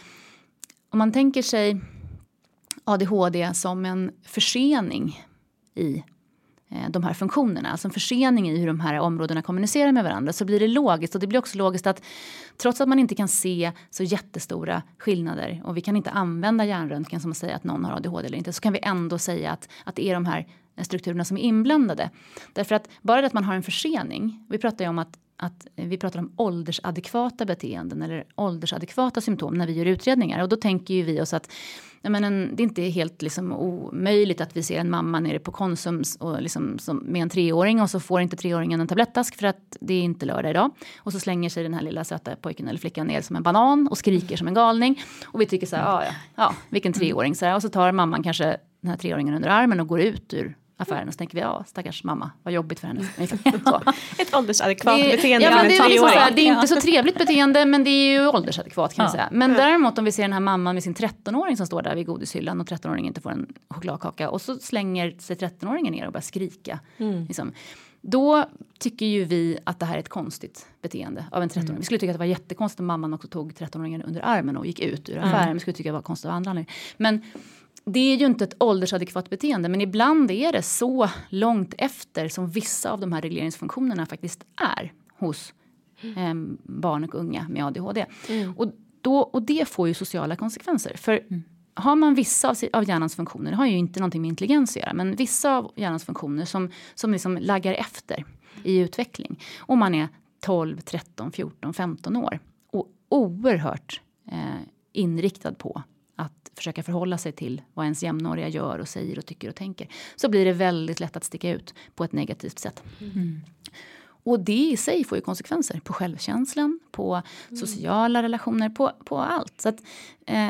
om man tänker sig A D H D som en försening i eh, de här funktionerna, alltså en försening i hur de här områdena kommunicerar med varandra, så blir det logiskt. Och det blir också logiskt att trots att man inte kan se så jättestora skillnader, och vi kan inte använda hjärnröntgen som att säga att någon har A D H D eller inte, så kan vi ändå säga att, att det är de här strukturerna som är inblandade. Därför att bara det att man har en försening, vi pratar ju om att att vi pratar om åldersadekvata beteenden eller åldersadekvata symptom när vi gör utredningar. Och då tänker ju vi oss att jag menar, det är inte helt liksom omöjligt att vi ser en mamma nere på Konsum och liksom, som, med en treåring, och så får inte treåringen en tablettask för att det är inte lördag idag. Och så slänger sig den här lilla söta pojken eller flickan ner som en banan och skriker som en galning. Och vi tycker så här, ja, ja, ja vilken treåring. Så här, och så tar mamman kanske den här treåringen under armen och går ut ur affären, och så tänker vi, ja, stackars mamma, vad jobbigt för henne. Så. Ett åldersadekvat det, beteende. Ja, men det, är liksom så här, det är inte ja. så trevligt beteende, men det är ju åldersadekvat kan ja. man säga. Men däremot om vi ser den här mamman med sin trettonåring som står där vid godishyllan, och trettonåringen inte får en chokladkaka, och så slänger sig trettonåringen ner och börjar skrika. Mm. Liksom. Då tycker ju vi att det här är ett konstigt beteende av en trettonåring. Mm. Vi skulle tycka att det var jättekonstigt om mamman också tog trettonåringen under armen och gick ut ur affären. Mm. Vi skulle tycka att det var konstigt av andra anledningar. Men det är ju inte ett åldersadekvat beteende, men ibland är det så långt efter som vissa av de här regleringsfunktionerna faktiskt är hos eh, barn och unga med A D H D. Mm. Och, då, och det får ju sociala konsekvenser. För mm. har man vissa av, av hjärnans funktioner, det har ju inte någonting med intelligens att göra, men vissa av hjärnans funktioner som, som liksom laggar efter i utveckling. Och man är tolv, tretton, fjorton, femton år och oerhört eh, inriktad på att försöka förhålla sig till vad ens jämnåriga gör och säger och tycker och tänker, så blir det väldigt lätt att sticka ut på ett negativt sätt. Mm. Och det i sig får ju konsekvenser på självkänslan, på sociala relationer, på, på allt. Så att, eh,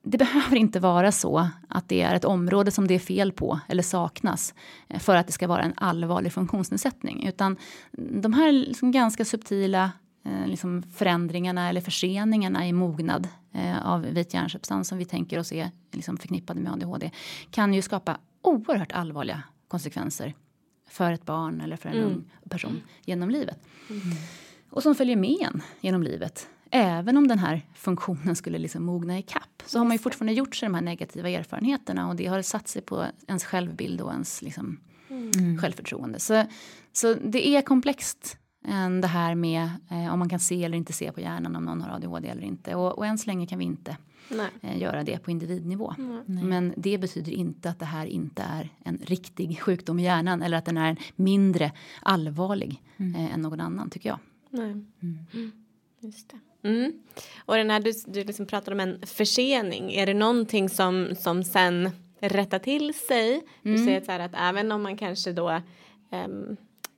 det behöver inte vara så att det är ett område som det är fel på eller saknas för att det ska vara en allvarlig funktionsnedsättning. Utan de här liksom ganska subtila eh, liksom förändringarna eller förseningarna i mognad eh, av vit hjärnsubstans som vi tänker oss är liksom förknippade med A D H D kan ju skapa oerhört allvarliga konsekvenser för ett barn eller för en mm. ung person genom livet. Mm. Och som följer med en genom livet. Även om den här funktionen skulle liksom mogna i kapp. Så har man ju fortfarande gjort sig de här negativa erfarenheterna. Och det har satt sig på ens självbild och ens liksom mm. självförtroende. Så, så det är komplext. Än det här med eh, om man kan se eller inte se på hjärnan om någon har A D H D eller inte. Och, och än så länge kan vi inte eh, göra det på individnivå. Mm. Men det betyder inte att det här inte är en riktig sjukdom i hjärnan. Eller att den är mindre allvarlig mm. eh, än någon annan, tycker jag. Nej. Mm. Just det. Mm. Och den här, du, du liksom pratar om en försening. Är det någonting som, som sen rättar till sig? Mm. Du säger så här att även om man kanske då... Um,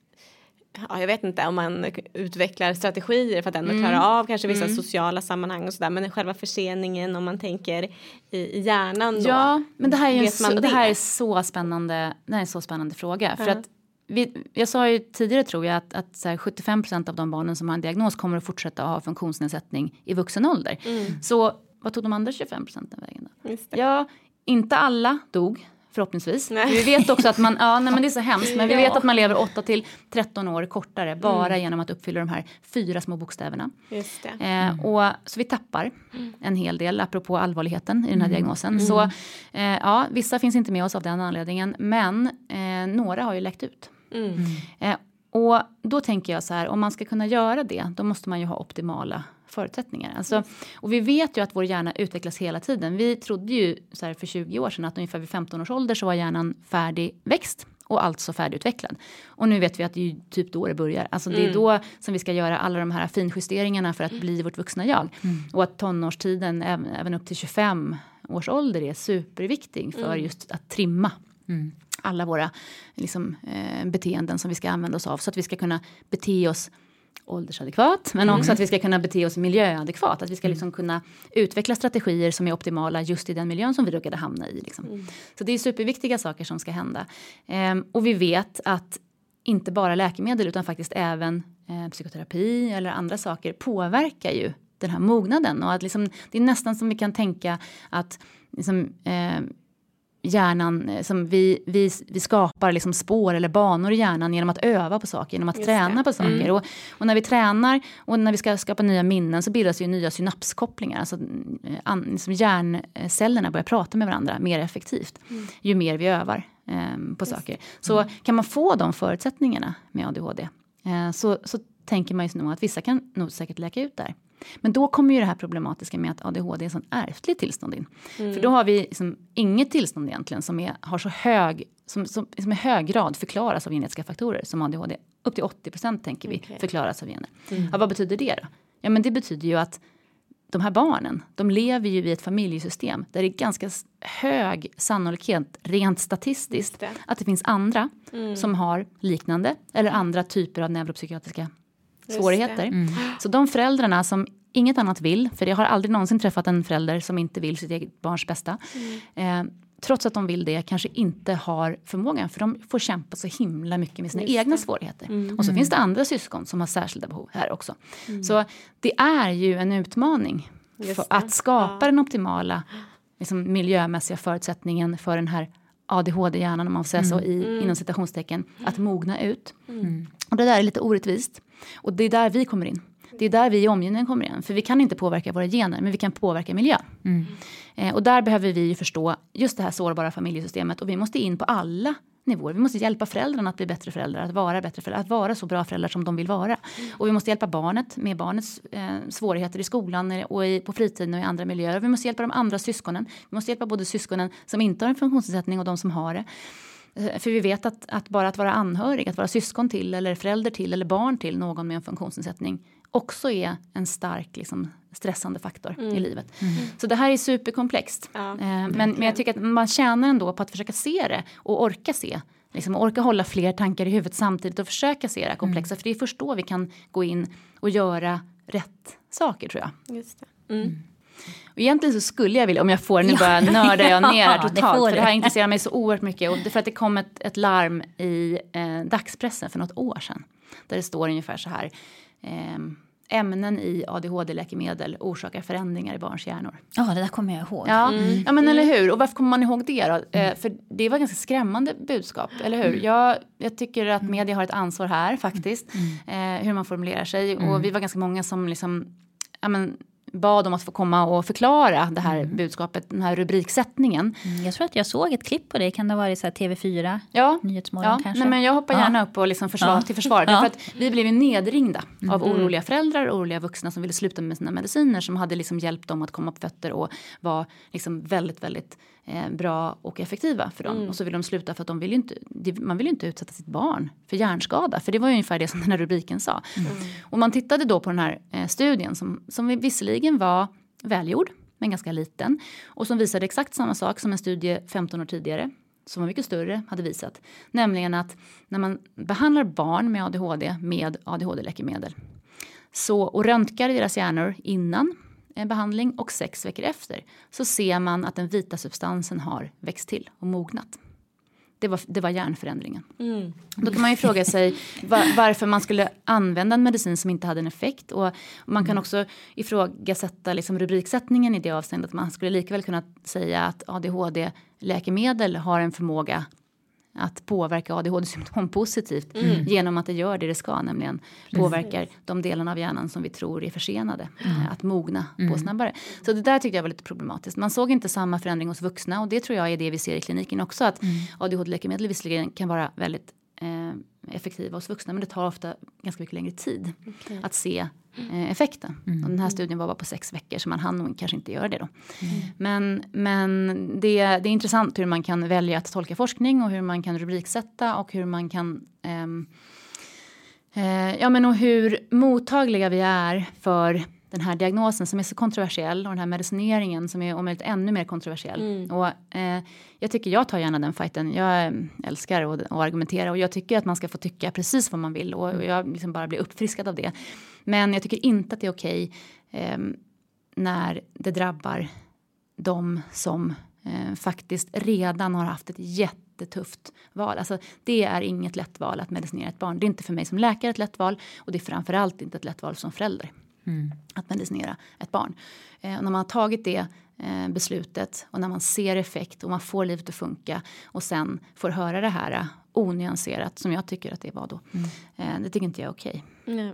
ja, jag vet inte om man utvecklar strategier för att ändå mm. klara av kanske vissa mm. sociala sammanhang och sådär. Men själva förseningen om man tänker i, i hjärnan då. Ja, men det här är, en så, det? det här är så spännande, det här är en så spännande fråga. Uh-huh. För att vi, jag sa ju tidigare tror jag att, att så här, sjuttiofem procent av de barnen som har en diagnos kommer att fortsätta ha funktionsnedsättning i vuxen ålder. Mm. Så vad tog de andra tjugofem procenten vägen då? Just det. Ja, inte alla dog. Förhoppningsvis. Nej. Vi vet också att man, ja nej, men det är så hemskt, men vi ja. vet att man lever åtta till tretton år kortare bara mm. genom att uppfylla de här fyra små bokstäverna. Just det. Mm. Eh, och, så vi tappar mm. en hel del, apropå allvarligheten i den här mm. diagnosen. Mm. Så eh, ja, vissa finns inte med oss av den anledningen, men eh, några har ju läckt ut. Mm. Eh, och då tänker jag så här, om man ska kunna göra det, då måste man ju ha optimala förutsättningar. Alltså, och vi vet ju att vår hjärna utvecklas hela tiden. Vi trodde ju så här för tjugo år sedan att ungefär vid femton års ålder så var hjärnan färdigväxt och alltså färdigutvecklad. Och nu vet vi att det är ju typ då det börjar. Alltså det är då som vi ska göra alla de här finjusteringarna för att bli vårt vuxna jag. Mm. Och att tonårstiden även, även upp till tjugofem års ålder är superviktig för mm. just att trimma mm. alla våra liksom, eh, beteenden som vi ska använda oss av. Så att vi ska kunna bete oss åldersadekvat, men också mm. att vi ska kunna bete oss miljöadekvat. Att vi ska liksom kunna utveckla strategier som är optimala just i den miljön som vi råkade hamna i. Liksom. Mm. Så det är superviktiga saker som ska hända. Ehm, och vi vet att inte bara läkemedel utan faktiskt även eh, psykoterapi eller andra saker påverkar ju den här mognaden. Och att liksom, det är nästan som vi kan tänka att liksom, eh, hjärnan, som vi, vi, vi skapar liksom spår eller banor i hjärnan genom att öva på saker, genom att Just träna det. på saker. Mm. Och, och när vi tränar och när vi ska skapa nya minnen så bildas ju nya synapskopplingar. Alltså an, liksom hjärncellerna börjar prata med varandra mer effektivt mm. ju mer vi övar eh, på Just. saker. Så mm. kan man få de förutsättningarna med A D H D eh, så, så tänker man ju nog att vissa kan nog säkert läka ut där. Men då kommer ju det här problematiska med att A D H D är en sån ärftlig tillstånd in. Mm. För då har vi liksom inget tillstånd egentligen som är, har så hög, som, som, som i hög grad förklaras av genetiska faktorer som A D H D. Upp till åttio procent tänker vi okay. förklaras av gener. Mm. Ja, vad betyder det då? Ja, men det betyder ju att de här barnen, de lever ju i ett familjesystem där det är ganska hög sannolikhet, rent statistiskt, det. att det finns andra mm. som har liknande eller andra typer av neuropsykiatriska svårigheter. Mm. Så de föräldrarna som inget annat vill, för jag har aldrig någonsin träffat en förälder som inte vill sitt eget barns bästa. Mm. Eh, trots att de vill det kanske inte har förmågan, för de får kämpa så himla mycket med sina Just egna det. svårigheter. Mm. Och så mm. finns det andra syskon som har särskilda behov här också. Mm. Så det är ju en utmaning för att skapa ja. den optimala liksom, miljömässiga förutsättningen för den här A D H D-hjärnan, om man får säga så, i, mm. inom citationstecken, att mogna ut. Mm. Och det där är lite orättvist. Och det är där vi kommer in. Det är där vi i omgivningen kommer in. För vi kan inte påverka våra gener, men vi kan påverka miljön. Mm. Eh, och där behöver vi ju förstå just det här sårbara familjesystemet. Och vi måste in på alla nivåer. Vi måste hjälpa föräldrarna att bli bättre föräldrar, att vara bättre föräldrar, att vara så bra föräldrar som de vill vara. Mm. Och vi måste hjälpa barnet med barnets eh, svårigheter i skolan och i, på fritiden och i andra miljöer. Vi måste hjälpa de andra syskonen. Vi måste hjälpa både syskonen som inte har en funktionsnedsättning och de som har det. För vi vet att, att bara att vara anhörig, att vara syskon till eller förälder till eller barn till någon med en funktionsnedsättning också är en stark liksom, stressande faktor mm. i livet. Mm. Så det här är superkomplext. Ja, eh, men, men jag tycker att man tjänar ändå på att försöka se det och orka se. Liksom, och orka hålla fler tankar i huvudet samtidigt och försöka se det komplexa. Mm. För det är först då vi kan gå in och göra rätt saker, tror jag. Just det. Mm. Mm. Och egentligen så skulle jag vilja, om jag får, nu bara nördar jag ner här totalt. det för det här intresserar mig så oerhört mycket. Och det är för att det kom ett, ett larm i eh, dagspressen för något år sedan. Där det står ungefär så här. Eh, ämnen i A D H D-läkemedel orsakar förändringar i barns hjärnor. Ja, det där kommer jag ihåg. Ja, mm. ja men eller hur? Och varför kommer man ihåg det då? Eh, för det var ganska skrämmande budskap, eller hur? Jag, jag tycker att media har ett ansvar här faktiskt. Mm. Eh, hur man formulerar sig. Mm. Och vi var ganska många som liksom... Ja, men, bad om att få komma och förklara det här mm. budskapet, den här rubriksättningen. Mm, jag tror att jag såg ett klipp på det. Kan det ha varit så här T V fyra? Ja, Nyhetsmorgon ja. kanske? Nej, men jag hoppar gärna ja. upp och liksom försvar, ja. till försvar. Ja. För att vi blev ju nedringda mm. av Mm. oroliga föräldrar och oroliga vuxna som ville sluta med sina mediciner. Som hade liksom hjälpt dem att komma på fötter och var liksom väldigt, väldigt eh, bra och effektiva för dem. Mm. Och så vill de sluta för att de vill ju inte, man vill ju inte utsätta sitt barn för hjärnskada. För det var ju ungefär det som den här rubriken sa. Mm. Och man tittade då på den här eh, studien som, som visserligen var välgjord, men ganska liten. Och som visade exakt samma sak som en studie femton år tidigare, som var mycket större, hade visat. Nämligen att när man behandlar barn med A D H D med A D H D-läkemedel så, och röntgar deras hjärnor innan en behandling och sex veckor efter, så ser man att den vita substansen har växt till och mognat. Det var, det var hjärnförändringen. Mm. Då kan man ju fråga sig var, varför man skulle använda en medicin som inte hade en effekt. Och, och man kan också ifrågasätta liksom rubriksättningen i det avseendet. Man skulle likväl kunna säga att A D H D-läkemedel har en förmåga att påverka A D H D-symptom positivt mm. genom att det gör det det ska, nämligen Precis. påverkar de delarna av hjärnan som vi tror är försenade mm. att mogna mm. på snabbare. Så det där tyckte jag var lite problematiskt. Man såg inte samma förändring hos vuxna, och det tror jag är det vi ser i kliniken också, att mm. A D H D-läkemedel visserligen kan vara väldigt eh, effektiva hos vuxna, men det tar ofta ganska mycket längre tid okay. att se eh, effekten. Mm. Och den här studien var bara på sex veckor, så man hann nog kanske inte göra det då. Mm. Men, men det, det är intressant hur man kan välja att tolka forskning och hur man kan rubriksätta och hur man kan ehm, eh, ja men och hur mottagliga vi är för den här diagnosen som är så kontroversiell, och den här medicineringen som är om möjligt ännu mer kontroversiell. Mm. Och eh, jag tycker jag tar gärna den fighten. Jag älskar att, att argumentera, och jag tycker att man ska få tycka precis vad man vill, och, och jag liksom bara blir uppfriskad av det. Men jag tycker inte att det är okej eh, när det drabbar de som eh, faktiskt redan har haft ett jättetufft val. Alltså, det är inget lätt val att medicinera ett barn. Det är inte för mig som läkare ett lätt val, och det är framförallt inte ett lätt val som förälder. Mm. Att medicinera ett barn. Eh, och när man har tagit det eh, beslutet, och när man ser effekt och man får livet att funka, och sen får höra det här eh, onyanserat som jag tycker att det var då. Mm. Eh, det tycker inte jag är okej. Nej.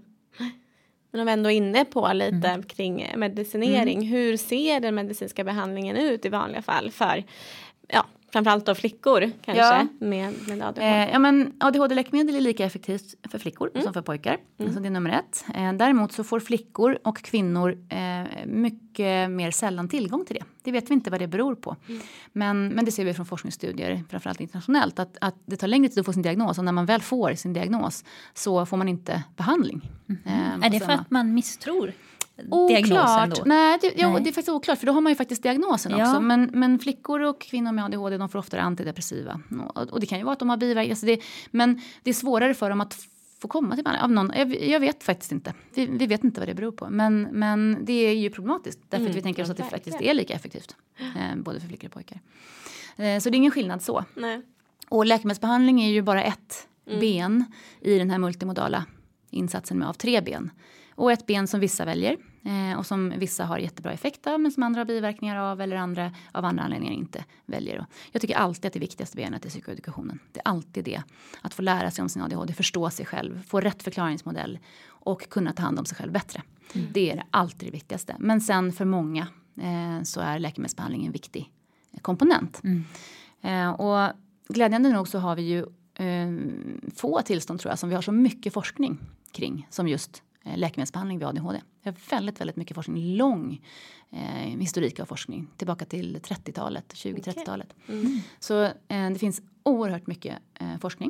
Men om vi ändå är inne på lite mm. kring medicinering. Mm. Hur ser den medicinska behandlingen ut i vanliga fall för ja, framförallt då flickor kanske ja. med, med A D H D? Eh, ja, men A D H D-läkemedel är lika effektivt för flickor mm. som för pojkar. Mm. Alltså det är nummer ett. Eh, däremot så får flickor och kvinnor eh, mycket mer sällan tillgång till det. Det vet vi inte vad det beror på. Mm. Men, men det ser vi från forskningsstudier, framförallt internationellt, att, att det tar längre tid att få sin diagnos. Och när man väl får sin diagnos så får man inte behandling. Mm. Eh, är det för samma. att man misstror Oklart. diagnosen då? Nej, det, ja, Nej, det är faktiskt oklart, för då har man ju faktiskt diagnosen ja. också. Men, men flickor och kvinnor med A D H D, de får ofta antidepressiva. Och, och det kan ju vara att de har biverkningar. Alltså det, men det är svårare för dem att få komma till behandling av någon. Jag, jag vet faktiskt inte. Vi, vi vet inte vad det beror på. Men, men det är ju problematiskt. Därför mm, att vi tänker oss att det faktiskt är lika effektivt. Eh, både för flickor och pojkar. Eh, så det är ingen skillnad så. Nej. Och läkemedelsbehandling är ju bara ett mm. ben i den här multimodala insatsen med av tre ben. Och ett ben som vissa väljer eh, och som vissa har jättebra effekt av, men som andra har biverkningar av, eller andra av andra anledningar inte väljer. Och jag tycker alltid att det viktigaste benet är psykoedukationen. Det är alltid det. Att få lära sig om sin A D H D, förstå sig själv, få rätt förklaringsmodell och kunna ta hand om sig själv bättre. Mm. Det är alltid det viktigaste. Men sen för många eh, så är läkemedelsbehandling en viktig komponent. Mm. Eh, och glädjande nog så har vi ju eh, få tillstånd, tror jag, som vi har så mycket forskning kring som just läkemedelsbehandling vid A D H D. Vi har väldigt, väldigt mycket forskning, lång eh, historik av forskning tillbaka till trettiotalet, tjugo-trettiotalet. Okay. Mm. Så eh, det finns oerhört mycket eh, forskning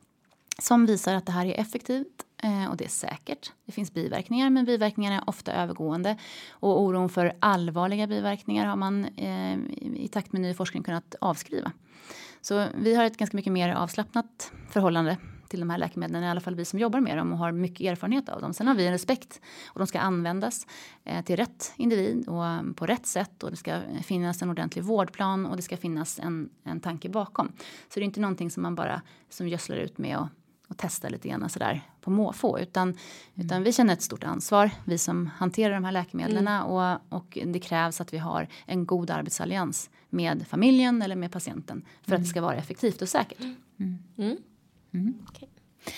som visar att det här är effektivt eh, och det är säkert. Det finns biverkningar, men biverkningarna är ofta övergående, och oron för allvarliga biverkningar har man eh, i takt med ny forskning kunnat avskriva. Så vi har ett ganska mycket mer avslappnat förhållande till de här läkemedlen, i alla fall vi som jobbar med dem och har mycket erfarenhet av dem. Sen har vi en respekt och de ska användas eh, till rätt individ och um, på rätt sätt, och det ska finnas en ordentlig vårdplan och det ska finnas en, en tanke bakom. Så det är inte någonting som man bara som gödslar ut med och, och testar lite grann sådär på måfå, utan, mm. utan vi känner ett stort ansvar, vi som hanterar de här läkemedlen mm. och, och det krävs att vi har en god arbetsallians med familjen eller med patienten för mm. att det ska vara effektivt och säkert. Mm. Mm. Mm. Okay.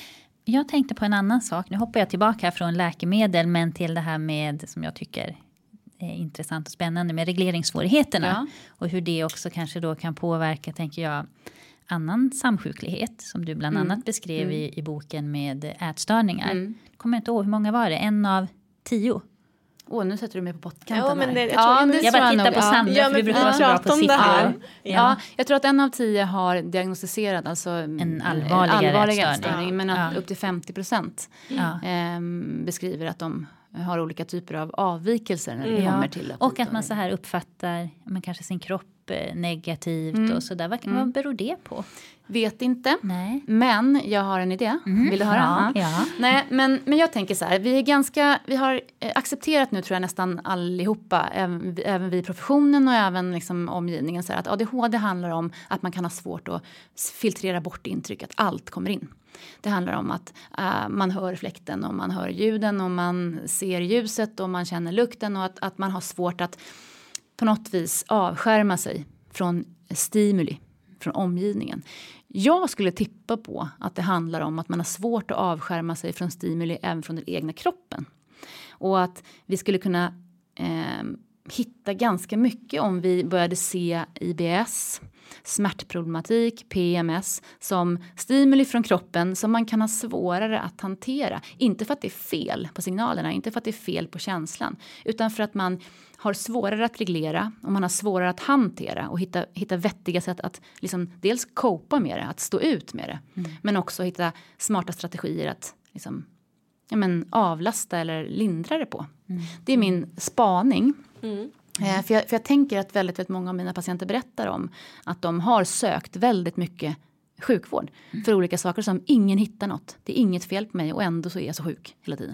Jag tänkte på en annan sak. Nu hoppar jag tillbaka från läkemedel, men till det här med, som jag tycker är intressant och spännande, med regleringssvårigheterna. Ja. Och hur det också kanske då kan påverka, tänker jag, annan samsjuklighet som du bland mm. annat beskrev mm. i, i boken med ätstörningar. Mm. Kommer jag inte ihåg, hur många var det? En av tio? Åh, nu sätter du mig på pottkanten. Ja, men det, jag, ja, tror, det jag bara tittar på Sandra, ja, för du brukar vara så bra på siffror. Ja. Ja, jag tror att en av tio har diagnostiserat alltså en allvarlig ätstörning, ätstörning. Men att ja. upp till femtio procent ja. eh, beskriver att de har olika typer av avvikelser när det ja. kommer till. Att och att man så här uppfattar man kanske sin kropp negativt mm. och sådär. Vad, mm. vad beror det på? Vet inte. Nej. Men jag har en idé. Mm. Vill du höra? Ja. Ja. Nej, men, men jag tänker så här. Vi är ganska, vi har accepterat nu tror jag nästan allihopa. Även, även vi i professionen och även liksom omgivningen. Så här, att A D H D handlar om att man kan ha svårt att filtrera bort intryck. Att allt kommer in. Det handlar om att uh, man hör fläkten och man hör ljuden och man ser ljuset och man känner lukten. Och att, att man har svårt att på något vis avskärma sig från stimuli, från omgivningen. Jag skulle tippa på att det handlar om att man har svårt att avskärma sig från stimuli även från den egna kroppen. Och att vi skulle kunna eh, hitta ganska mycket om vi började se I B S, smärtproblematik, P M S som stimuli från kroppen som man kan ha svårare att hantera. Inte för att det är fel på signalerna, inte för att det är fel på känslan, utan för att man har svårare att reglera och man har svårare att hantera och hitta, hitta vettiga sätt att liksom dels copa med det, att stå ut med det. Mm. Men också hitta smarta strategier att liksom, ja, men, avlasta eller lindra det på. Mm. Det är min spaning. Mm. Eh, för, jag, för jag tänker att väldigt, väldigt många av mina patienter berättar om att de har sökt väldigt mycket sjukvård mm. för olika saker som ingen hittar något. Det är inget fel på mig och ändå så är jag så sjuk hela tiden.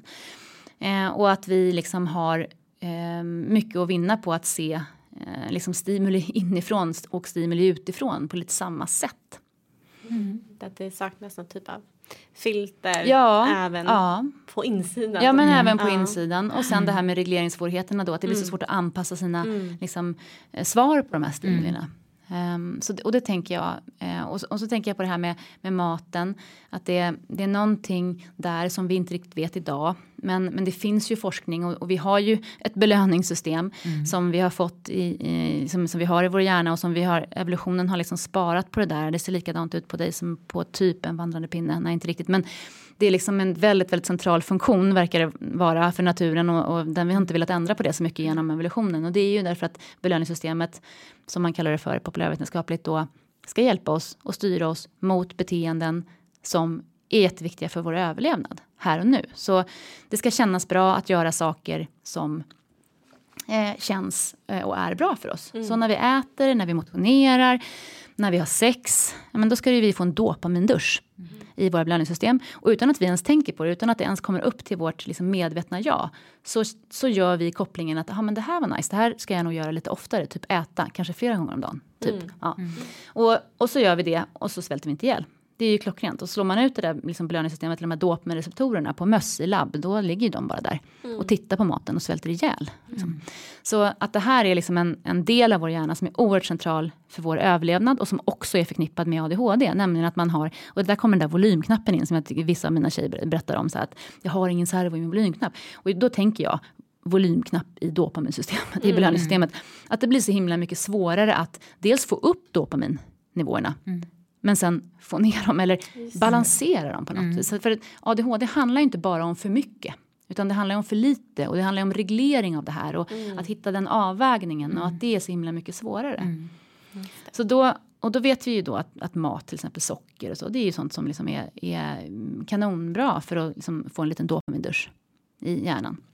Eh, och att vi liksom har eh, mycket att vinna på att se eh, liksom stimuli inifrån och stimuli utifrån på lite samma sätt. Mm. Att det saknas någon typ av filter ja, även ja. på insidan. Ja, men mm. även på ja. insidan. Och sen det här med regleringssvårigheterna då. Att det blir mm. så svårt att anpassa sina mm. liksom, svar på de här stimulierna. Mm. Um, så, och det tänker jag. Uh, och, och så tänker jag på det här med, med maten. Att det, det är någonting där som vi inte riktigt vet idag. Men, men det finns ju forskning och, och vi har ju ett belöningssystem mm. som vi har fått i, i, som, som vi har i vår hjärna och som vi har, evolutionen har liksom sparat på det där. Det ser likadant ut på dig som på typ en vandrande pinne. Nej, inte riktigt. Men det är liksom en väldigt, väldigt central funktion verkar det vara för naturen och, och den vi har inte velat ändra på det så mycket genom evolutionen. Och det är ju därför att belöningssystemet, som man kallar det för populärvetenskapligt då, ska hjälpa oss och styra oss mot beteenden som är jätteviktiga för vår överlevnad här och nu. Så det ska kännas bra att göra saker som eh, känns eh, och är bra för oss. Mm. Så när vi äter, när vi motionerar, när vi har sex, ja, men då ska vi få en dopamindusch mm. i våra belöningssystem. Och utan att vi ens tänker på det, utan att det ens kommer upp till vårt liksom, medvetna ja, så, så gör vi kopplingen att men det här var nice, det här ska jag nog göra lite oftare, typ äta, kanske flera gånger om dagen. Typ. Mm. Ja. Mm. Och, och så gör vi det och så svälter vi inte ihjäl. Det är ju klockrent. Och slår man ut det där liksom belöningssystemet till de här dopaminreceptorerna på möss i labb, då ligger ju de bara där mm. och tittar på maten och svälter ihjäl. Liksom. Mm. Så att det här är liksom en, en del av vår hjärna som är oerhört central för vår överlevnad och som också är förknippad med A D H D. Nämligen att man har, och där kommer den där volymknappen in som jag tycker vissa av mina tjejer berättar om, så att jag har ingen servo i min volymknapp. Och då tänker jag, volymknapp i dopaminsystemet, mm. i belöningssystemet, att det blir så himla mycket svårare att dels få upp dopaminnivåerna mm. men sen få ner dem eller balansera dem på något mm. vis. För A D H D handlar inte bara om för mycket. Utan det handlar om för lite. Och det handlar om reglering av det här. Och mm. att hitta den avvägningen. Mm. Och att det är så himla mycket svårare. Mm. Så då, och då vet vi ju då att, att mat, till exempel socker och så. Det är ju sånt som liksom är, är kanonbra för att liksom få en liten dopamindusch i hjärnan. Mm.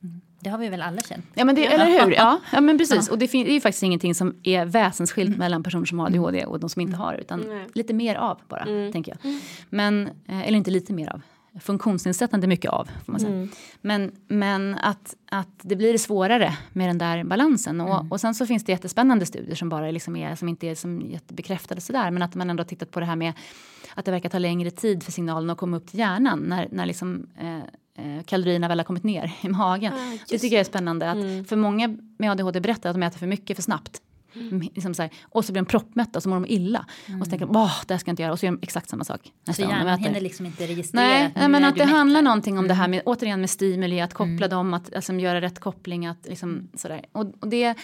Det har vi väl alla känt. Ja, men det, eller hur? Ja, ja men precis. Och det, fin- det är ju faktiskt ingenting som är väsensskilt mm. mellan personer som har A D H D och de som inte har. Utan mm. lite mer av bara, mm. tänker jag. Men, eller inte lite mer av. Funktionsnedsättande mycket av, får man säga. Mm. Men, men att, att det blir svårare med den där balansen. Och, mm. och sen så finns det jättespännande studier som bara liksom är, som inte är som jättebekräftade sådär. Men att man ändå har tittat på det här med att det verkar ta längre tid för signalen att komma upp till hjärnan. När, när liksom... Eh, kalorierna väl har kommit ner i magen. Ah, det tycker jag är spännande. Att mm. för många med A D H D berättar att de äter för mycket för snabbt. Mm. Liksom så här, och så blir de proppmätta och så mår de illa. Mm. Och så tänker de, åh, det här ska jag inte göra. Och så gör de exakt samma sak. Så hjärnan hinner liksom inte registrera. Nej, nej men att det handlar mätt. någonting om mm. det här med, återigen med stimuli, att koppla mm. dem, att alltså, göra rätt koppling. Att, liksom, sådär. Och, och det,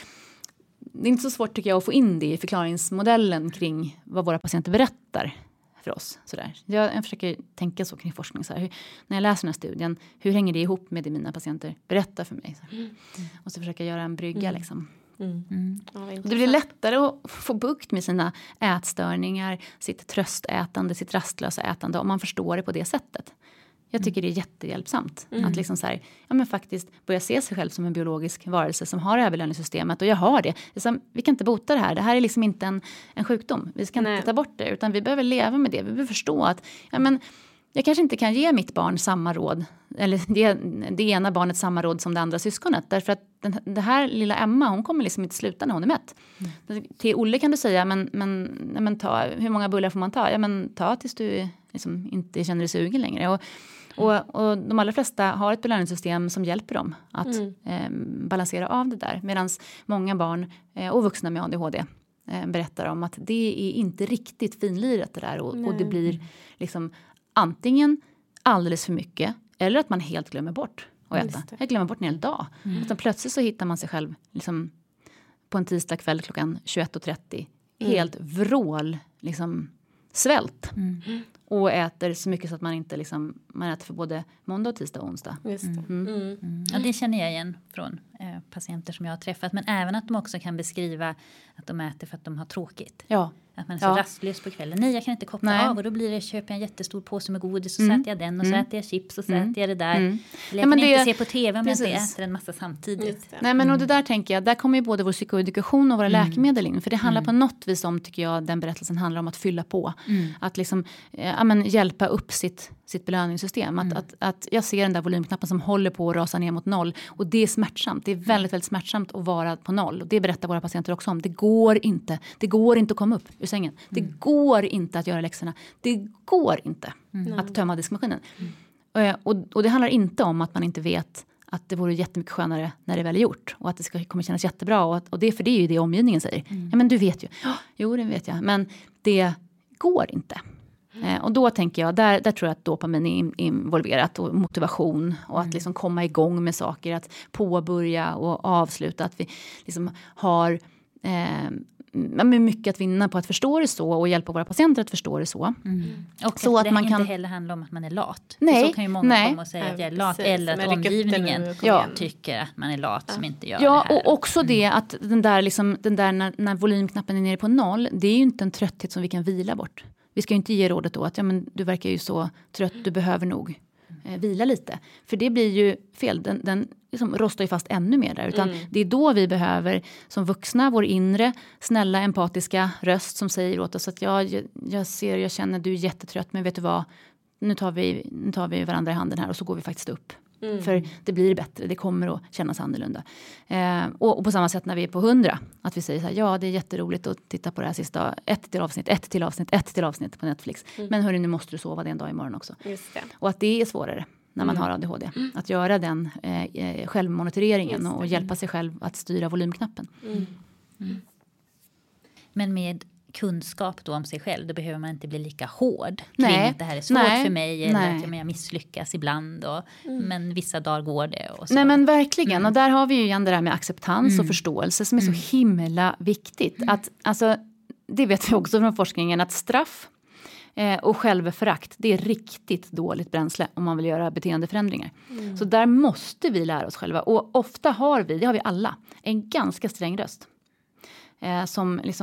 det är inte så svårt tycker jag att få in det i förklaringsmodellen kring vad våra patienter berättar för oss. Sådär. Jag, jag försöker tänka så kring forskning. Så här. Hur, när jag läser den här studien, hur hänger det ihop med det mina patienter berättar för mig? Så mm. Och så försöker jag göra en brygga. Mm. Liksom. Mm. Mm. Ja, det, det blir lättare att få bukt med sina ätstörningar, sitt tröstätande, sitt rastlösa ätande om man förstår det på det sättet. Jag tycker det är jättehjälpsamt mm. att liksom så här, ja, men faktiskt börja se sig själv som en biologisk varelse som har överlevnadssystemet. Och jag har det. det som, vi kan inte bota det här. Det här är liksom inte en, en sjukdom. Vi ska Nej. inte ta bort det. Utan vi behöver leva med det. Vi behöver förstå att ja, men, jag kanske inte kan ge mitt barn samma råd. Eller det, det ena barnet samma råd som det andra syskonet. Därför att den, det här lilla Emma, hon kommer liksom inte sluta när hon är mätt. Mm. Till Olle kan du säga, men, men, men ta, hur många bullar får man ta? Ja, men ta tills du liksom inte känner dig sugen längre. Och, Och, och de allra flesta har ett belöningssystem som hjälper dem att mm. eh, balansera av det där. Medan många barn eh, och vuxna med A D H D eh, berättar om att det är inte riktigt finliret det där. Och, och det blir liksom antingen alldeles för mycket eller att man helt glömmer bort att äta. Jag glömmer bort en hel dag. Mm. Utan plötsligt så hittar man sig själv liksom, på en tisdag kväll klockan tjugoett och trettio. Mm. Helt vrål, liksom svält. Mm. Och äter så mycket så att man inte liksom, man äter för både måndag, tisdag och onsdag. Just det. Mm. Mm. Mm. Ja, det känner jag igen från eh, patienter som jag har träffat. Men även att de också kan beskriva att de äter för att de har tråkigt. Ja. Att man är så ja. rastlös på kvällen. Nej, jag kan inte koppla Nej. av. Och då blir det, köper jag en jättestor påse med godis. Och mm. så äter jag den. Och så mm. äter jag chips. Och så mm. äter jag det där. Mm. Eller jag ja, kan det, inte se på tv om jag inte äter en massa samtidigt. Nej, men och det där tänker jag. Där kommer ju både vår psykoedukation och våra mm. läkemedel in. För det handlar mm. på något vis om, tycker jag, den berättelsen handlar om att fylla på. Mm. Att liksom, ja, men, hjälpa upp sitt, sitt belöningssystem. Att, mm. att, att jag ser den där volymknappen som håller på att rasa ner mot noll. Och det är smärtsamt. Det är väldigt, väldigt smärtsamt att vara på noll. Och det berättar våra patienter också om. Det går inte. Det går inte att komma upp ur sängen. Det mm. går inte att göra läxorna. Det går inte mm. att tömma diskmaskinen. Mm. Och, och det handlar inte om att man inte vet att det vore jättemycket skönare när det väl är gjort. Och att det ska, kommer kännas jättebra. Och, att, och det, för det är ju det omgivningen säger. Mm. Ja, men du vet ju. Oh, jo, det vet jag. Men det går inte. Eh, och då tänker jag, där, där tror jag att dopamin är in, involverat och motivation och mm. att liksom komma igång med saker, att påbörja och avsluta, att vi liksom har eh, men mycket att vinna på att förstå det så och hjälpa våra patienter att förstå det så. Mm. Och så att det man inte kan... heller handlar om att man är lat. Nej, så kan ju många nej. komma och säga att jag är lat, eller att omgivningen ja. tycker att man är lat ja. som inte gör ja, det här. Och också mm. det att den där, liksom, den där när, när volymknappen är nere på noll, det är ju inte en trötthet som vi kan vila bort. Vi ska ju inte ge rådet då att ja, men du verkar ju så trött, du behöver nog eh, vila lite. För det blir ju fel, den, den liksom rostar ju fast ännu mer där. Utan mm. det är då vi behöver som vuxna, vår inre, snälla, empatiska röst som säger åt oss att ja, jag, jag ser, jag känner, du är jättetrött, men vet du vad, nu tar vi, nu tar vi varandra i handen här och så går vi faktiskt upp. Mm. För det blir bättre, det kommer att kännas annorlunda. Eh, och, och på samma sätt när vi är på hundra, att vi säger så här, ja det är jätteroligt att titta på det här sista, ett till avsnitt, ett till avsnitt, ett till avsnitt på Netflix. Mm. Men hörru, nu måste du sova det en dag imorgon också. Just det. Och att det är svårare när man mm. har A D H D. Mm. Att göra den eh, självmonitoreringen och hjälpa sig själv att styra volymknappen. Mm. Mm. Men med kunskap då om sig själv, då behöver man inte bli lika hård kring Nej. att det här är svårt Nej. för mig eller Nej. att jag misslyckas ibland och, mm. men vissa dagar går det och så. Nej men verkligen, mm. och där har vi ju igen det där med acceptans mm. och förståelse som är så mm. himla viktigt. Mm. Att, alltså, det vet vi också från forskningen, att straff eh, och självförakt, det är riktigt dåligt bränsle om man vill göra beteendeförändringar. Mm. Så där måste vi lära oss själva, och ofta har vi, det har vi alla, en ganska sträng röst. Eh, som liksom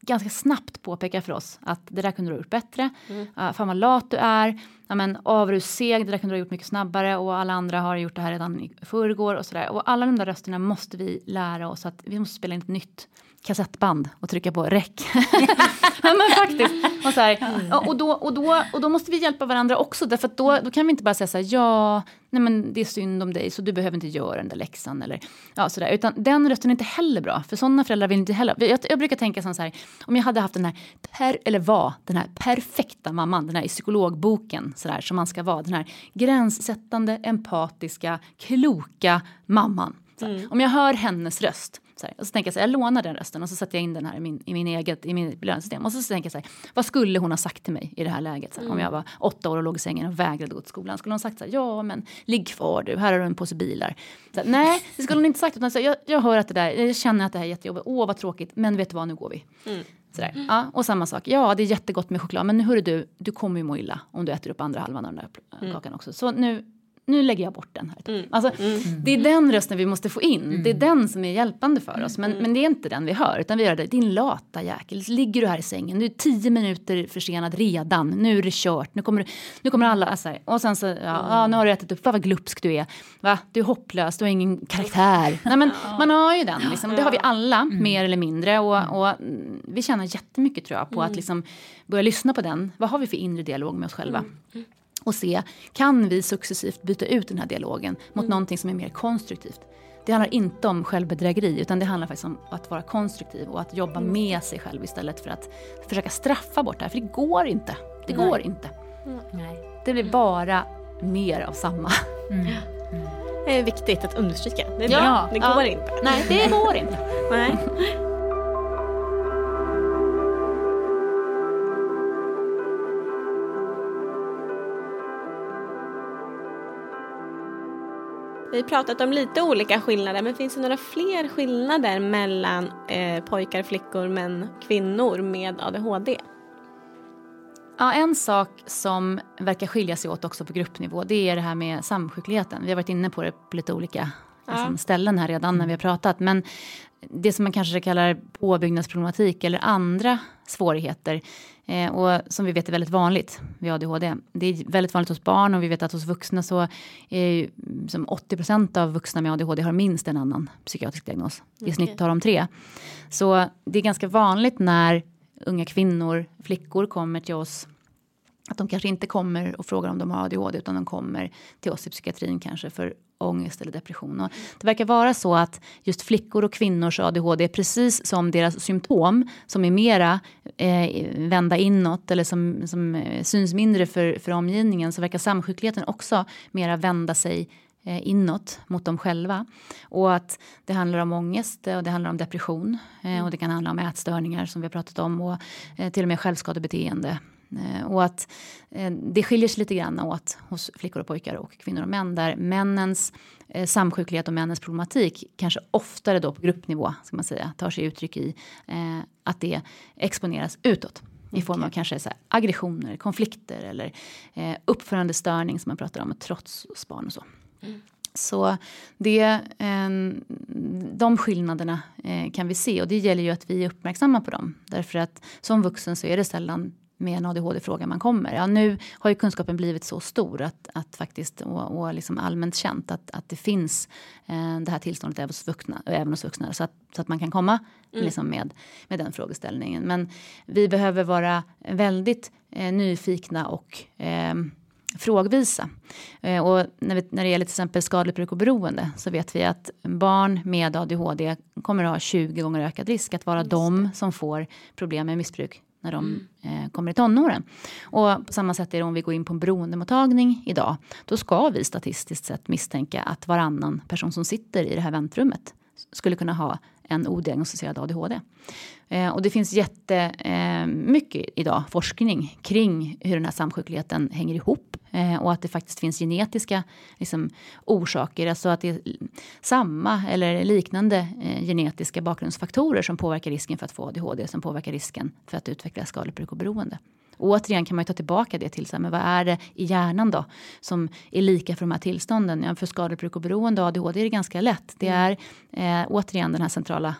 ganska snabbt påpekar för oss att det där kunde du ha gjort bättre. Mm. Uh, fan vad lat du är. Ja, men avruseg, det där kunde du ha gjort mycket snabbare. Och alla andra har gjort det här redan i förrgår och sådär. Och alla de där rösterna måste vi lära oss att vi måste spela in ett nytt kassettband och trycka på räck. Ja, men faktiskt. Och, så här, och, då, och, då, och då måste vi hjälpa varandra också. Därför att då, då kan vi inte bara säga så här, ja, nej men det är synd om dig så du behöver inte göra den där läxan. Eller, ja, så där. Utan den rösten är inte heller bra. För sådana föräldrar vill inte heller. Jag, jag brukar tänka så här, om jag hade haft den här, per, eller var den här perfekta mamman, den här i psykologboken så där, som man ska vara. Den här gränssättande, empatiska, kloka mamman. Mm. Om jag hör hennes röst så här, och så tänker jag så här, jag lånar den rösten och så sätter jag in den här i min, i min eget, i min belöningssystem och så, så tänker jag så här, vad skulle hon ha sagt till mig i det här läget så här, mm. om jag var åtta år och låg i sängen och vägrade gå till skolan, skulle hon sagt så här, ja men ligg kvar du, här har du en påse bilar så här, nej, det skulle hon inte sagt utan så här, jag, jag hör att det där, jag känner att det här är jättejobbigt, åh vad tråkigt, men vet du vad, nu går vi mm. Sådär. Mm. Ja, och samma sak, ja det är jättegott med choklad men hörru du, du kommer ju må illa om du äter upp andra halvan av den där mm. kakan också, så nu nu lägger jag bort den här. Mm. Alltså, mm. Det är den rösten vi måste få in. Mm. Det är den som är hjälpande för oss. Men, mm. men det är inte den vi hör. Utan vi gör det. Din lata jäkel. Ligger du här i sängen. Du är tio minuter försenad redan. Nu är det kört. Nu kommer, nu kommer alla. Alltså, och sen så, ja, mm. ja, nu har du ätit upp. Vad glupsk du är. Va? Du är hopplös. Du har ingen karaktär. Nej, men man har ju den. Liksom. Det har vi alla. Mm. Mer eller mindre. Och, och vi tjänar jättemycket tror jag. På mm. att liksom börja lyssna på den. Vad har vi för inre dialog med oss själva? Mm. Och se, kan vi successivt byta ut den här dialogen mot mm. någonting som är mer konstruktivt. Det handlar inte om självbedrägeri utan det handlar faktiskt om att vara konstruktiv och att jobba mm. med sig själv istället för att försöka straffa bort det här. För det går inte. Det Nej. går inte. Mm. Nej. Det blir bara mer av samma. Mm. Mm. Det är viktigt att understryka. Det, är ja, bra. det går ja. inte. Nej, det går inte. Nej. Vi har pratat om lite olika skillnader, men finns det några fler skillnader mellan eh, pojkar, flickor, män, kvinnor med A D H D? Ja, en sak som verkar skilja sig åt också på gruppnivå, det är det här med samsjukligheten. Vi har varit inne på det på lite olika ja. liksom, ställen här redan när vi har pratat, men det som man kanske kallar påbyggnadsproblematik eller andra svårigheter eh, och som vi vet är väldigt vanligt vid A D H D. Det är väldigt vanligt hos barn och vi vet att hos vuxna så är som åttio procent av vuxna med A D H D har minst en annan psykiatrisk diagnos. I snitt har de tre. Så det är ganska vanligt när unga kvinnor, flickor kommer till oss att de kanske inte kommer och frågar om de har A D H D utan de kommer till oss i psykiatrin kanske för ångest eller depression. Och det verkar vara så att just flickor och kvinnors A D H D är precis som deras symptom som är mera eh, vända inåt eller som, som eh, syns mindre för, för omgivningen, så verkar samsjukligheten också mera vända sig eh, inåt mot dem själva. Och att det handlar om ångest och det handlar om depression eh, och det kan handla om ätstörningar som vi har pratat om och eh, till och med självskadebeteende. Och att eh, det skiljer sig lite grann åt hos flickor och pojkar och kvinnor och män. Där männens eh, samsjuklighet och männens problematik kanske oftare då på gruppnivå ska man säga, tar sig uttryck i eh, att det exponeras utåt. I form av kanske så här, aggressioner, konflikter eller eh, uppförandestörning som man pratar om, trots barn och så. Mm. Så det, eh, de skillnaderna eh, kan vi se och det gäller ju att vi är uppmärksamma på dem. Därför att som vuxen så är det sällan med en A D H D-fråga man kommer. Ja, nu har ju kunskapen blivit så stor att, att faktiskt, och, och liksom allmänt känt att, att det finns eh, det här tillståndet även hos vuxna, även hos vuxna så, att, så att man kan komma mm. liksom med, med den frågeställningen. Men vi behöver vara väldigt eh, nyfikna och eh, frågvisa. Eh, och när, vi, när det gäller till exempel skadligt bruk och beroende så vet vi att barn med A D H D kommer att ha tjugo gånger ökad risk att vara de som får problem med missbruk när de mm. eh, kommer i tonåren. Och på samma sätt är det om vi går in på en beroendemottagning idag. Då ska vi statistiskt sett misstänka att varannan person som sitter i det här väntrummet skulle kunna ha en odiagnostiserad A D H D. Eh, och det finns jättemycket eh, idag forskning kring hur den här samsjukligheten hänger ihop. Eh, och att det faktiskt finns genetiska liksom, orsaker. Alltså att det är samma eller liknande eh, genetiska bakgrundsfaktorer som påverkar risken för att få A D H D. Som påverkar risken för att utveckla skadligt bruk och beroende. Och återigen kan man ju ta tillbaka det till så här, men vad är det i hjärnan då som är lika för de här tillstånden? Ja, för skadligt bruk och beroende och A D H D är det ganska lätt. Det är eh, återigen den här centrala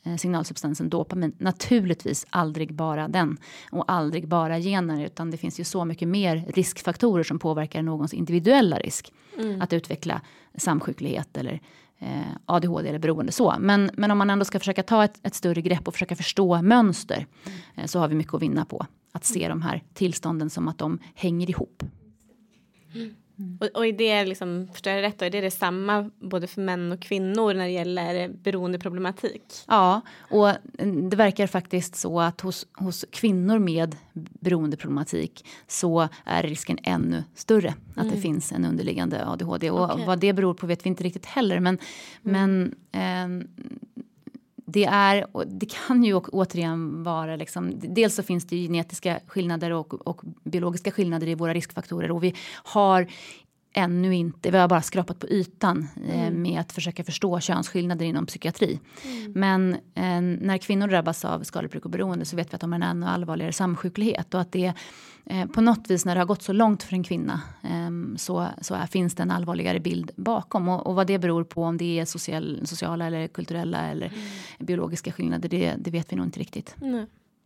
signalsubstansen dopamin. Naturligtvis aldrig bara den och aldrig bara gener, utan det finns ju så mycket mer riskfaktorer som påverkar någons individuella risk mm. att utveckla samsjuklighet eller eh, A D H D eller beroende så. Men, men om man ändå ska försöka ta ett, ett större grepp och försöka förstå mönster mm. eh, så har vi mycket att vinna på att se de här tillstånden som att de hänger ihop. Mm. Mm. Och, och är det liksom, förstår jag rätt då, är det detsamma både för män och kvinnor när det gäller beroendeproblematik? Ja, och det verkar faktiskt så att hos, hos kvinnor med beroendeproblematik så är risken ännu större att mm. det finns en underliggande A D H D. Och okay. vad det beror på vet vi inte riktigt heller, men, mm. men eh, det är, det kan ju återigen vara liksom, dels så finns det ju genetiska skillnader och, och biologiska skillnader i våra riskfaktorer, och vi har ännu inte, vi har bara skrapat på ytan eh, mm. med att försöka förstå könsskillnader inom psykiatri. Mm. Men eh, när kvinnor drabbas av skadebruk och beroende så vet vi att de har en ännu allvarligare samsjuklighet, och att det eh, på något vis när det har gått så långt för en kvinna eh, så, så är, finns det en allvarligare bild bakom, och, och vad det beror på, om det är social, sociala eller kulturella eller mm. biologiska skillnader, det, det vet vi nog inte riktigt. Mm.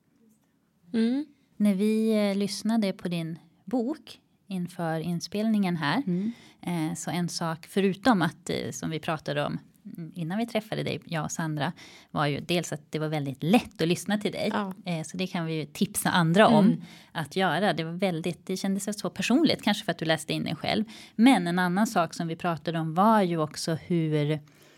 Mm. När vi eh, lyssnade på din bok inför inspelningen här. Mm. Eh, så en sak, förutom att, eh, som vi pratade om innan vi träffade dig, jag och Sandra, var ju dels att det var väldigt lätt att lyssna till dig. Ja. Eh, så det kan vi ju tipsa andra om mm. att göra. Det var väldigt, det kändes så personligt, kanske för att du läste in den själv. Men en annan sak som vi pratade om var ju också hur,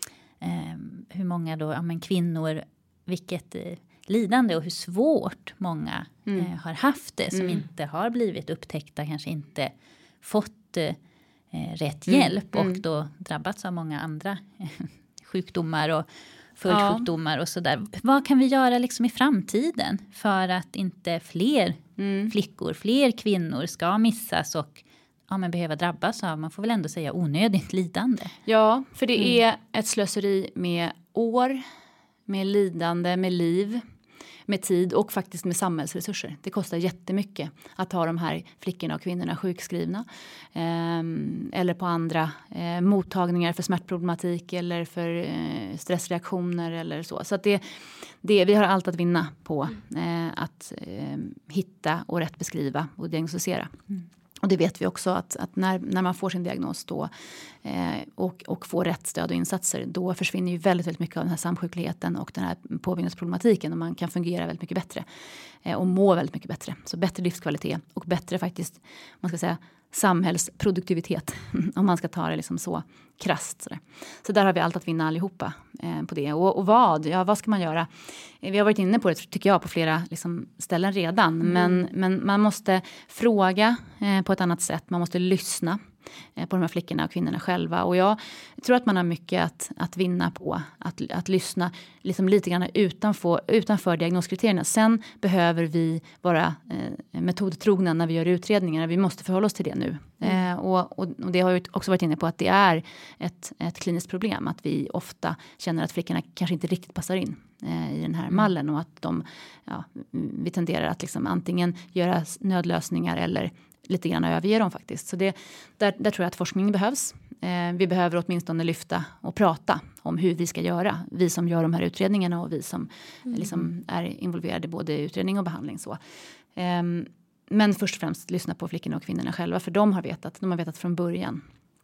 eh, hur många då, ja men kvinnor, vilket eh, lidande och hur svårt många mm. eh, har haft det, som mm. inte har blivit upptäckta, kanske inte fått eh, rätt mm. hjälp och mm. då drabbats av många andra eh, sjukdomar och följdsjukdomar ja. och sådär. Vad kan vi göra liksom i framtiden för att inte fler mm. flickor, fler kvinnor ska missas och ja, men behöva drabbas av, man får väl ändå säga, onödigt lidande? Ja, för det mm. är ett slöseri med år, med lidande, med liv, med tid och faktiskt med samhällsresurser. Det kostar jättemycket att ha de här flickorna och kvinnorna sjukskrivna. Eh, eller på andra eh, mottagningar för smärtproblematik eller för eh, stressreaktioner eller så. Så att det, det, vi har allt att vinna på eh, att eh, hitta och rätt beskriva och diagnostisera. Mm. Och det vet vi också att, att när, när man får sin diagnos då, eh, och, och får rätt stöd och insatser, då försvinner ju väldigt, väldigt mycket av den här samsjukligheten och den här påbyggnadsproblematiken, och man kan fungera väldigt mycket bättre eh, och må väldigt mycket bättre. Så bättre livskvalitet och bättre faktiskt, man ska säga, samhällsproduktivitet om man ska ta det liksom så krasst. Så där, så där har vi allt att vinna allihopa eh, på det. Och, och vad? Ja, vad ska man göra? Vi har varit inne på det, tycker jag, på flera liksom, ställen redan. Mm. Men, men man måste fråga eh, på ett annat sätt. Man måste lyssna eh, på de här flickorna och kvinnorna själva. Och jag tror att man har mycket att, att vinna på att, att lyssna liksom lite grann utanför, utanför diagnoskriterierna. Sen behöver vi vara eh, metodtrogna när vi gör utredningar. Vi måste förhålla oss till det nu. Mm. Eh, och, och, och det har jag också varit inne på, att det är ett, ett kliniskt problem. Att vi ofta känner att flickorna kanske inte riktigt passar in eh, i den här mm. mallen. Och att de, ja, vi tenderar att liksom antingen göra nödlösningar eller lite grann överge dem faktiskt. Så det, där, där tror jag att forskning behövs. Eh, vi behöver åtminstone lyfta och prata om hur vi ska göra. Vi som gör de här utredningarna och vi som mm. liksom är involverade både i utredning och behandling. Så. Eh, men först och främst lyssna på flickorna och kvinnorna själva. För de har vetat, de har vetat från början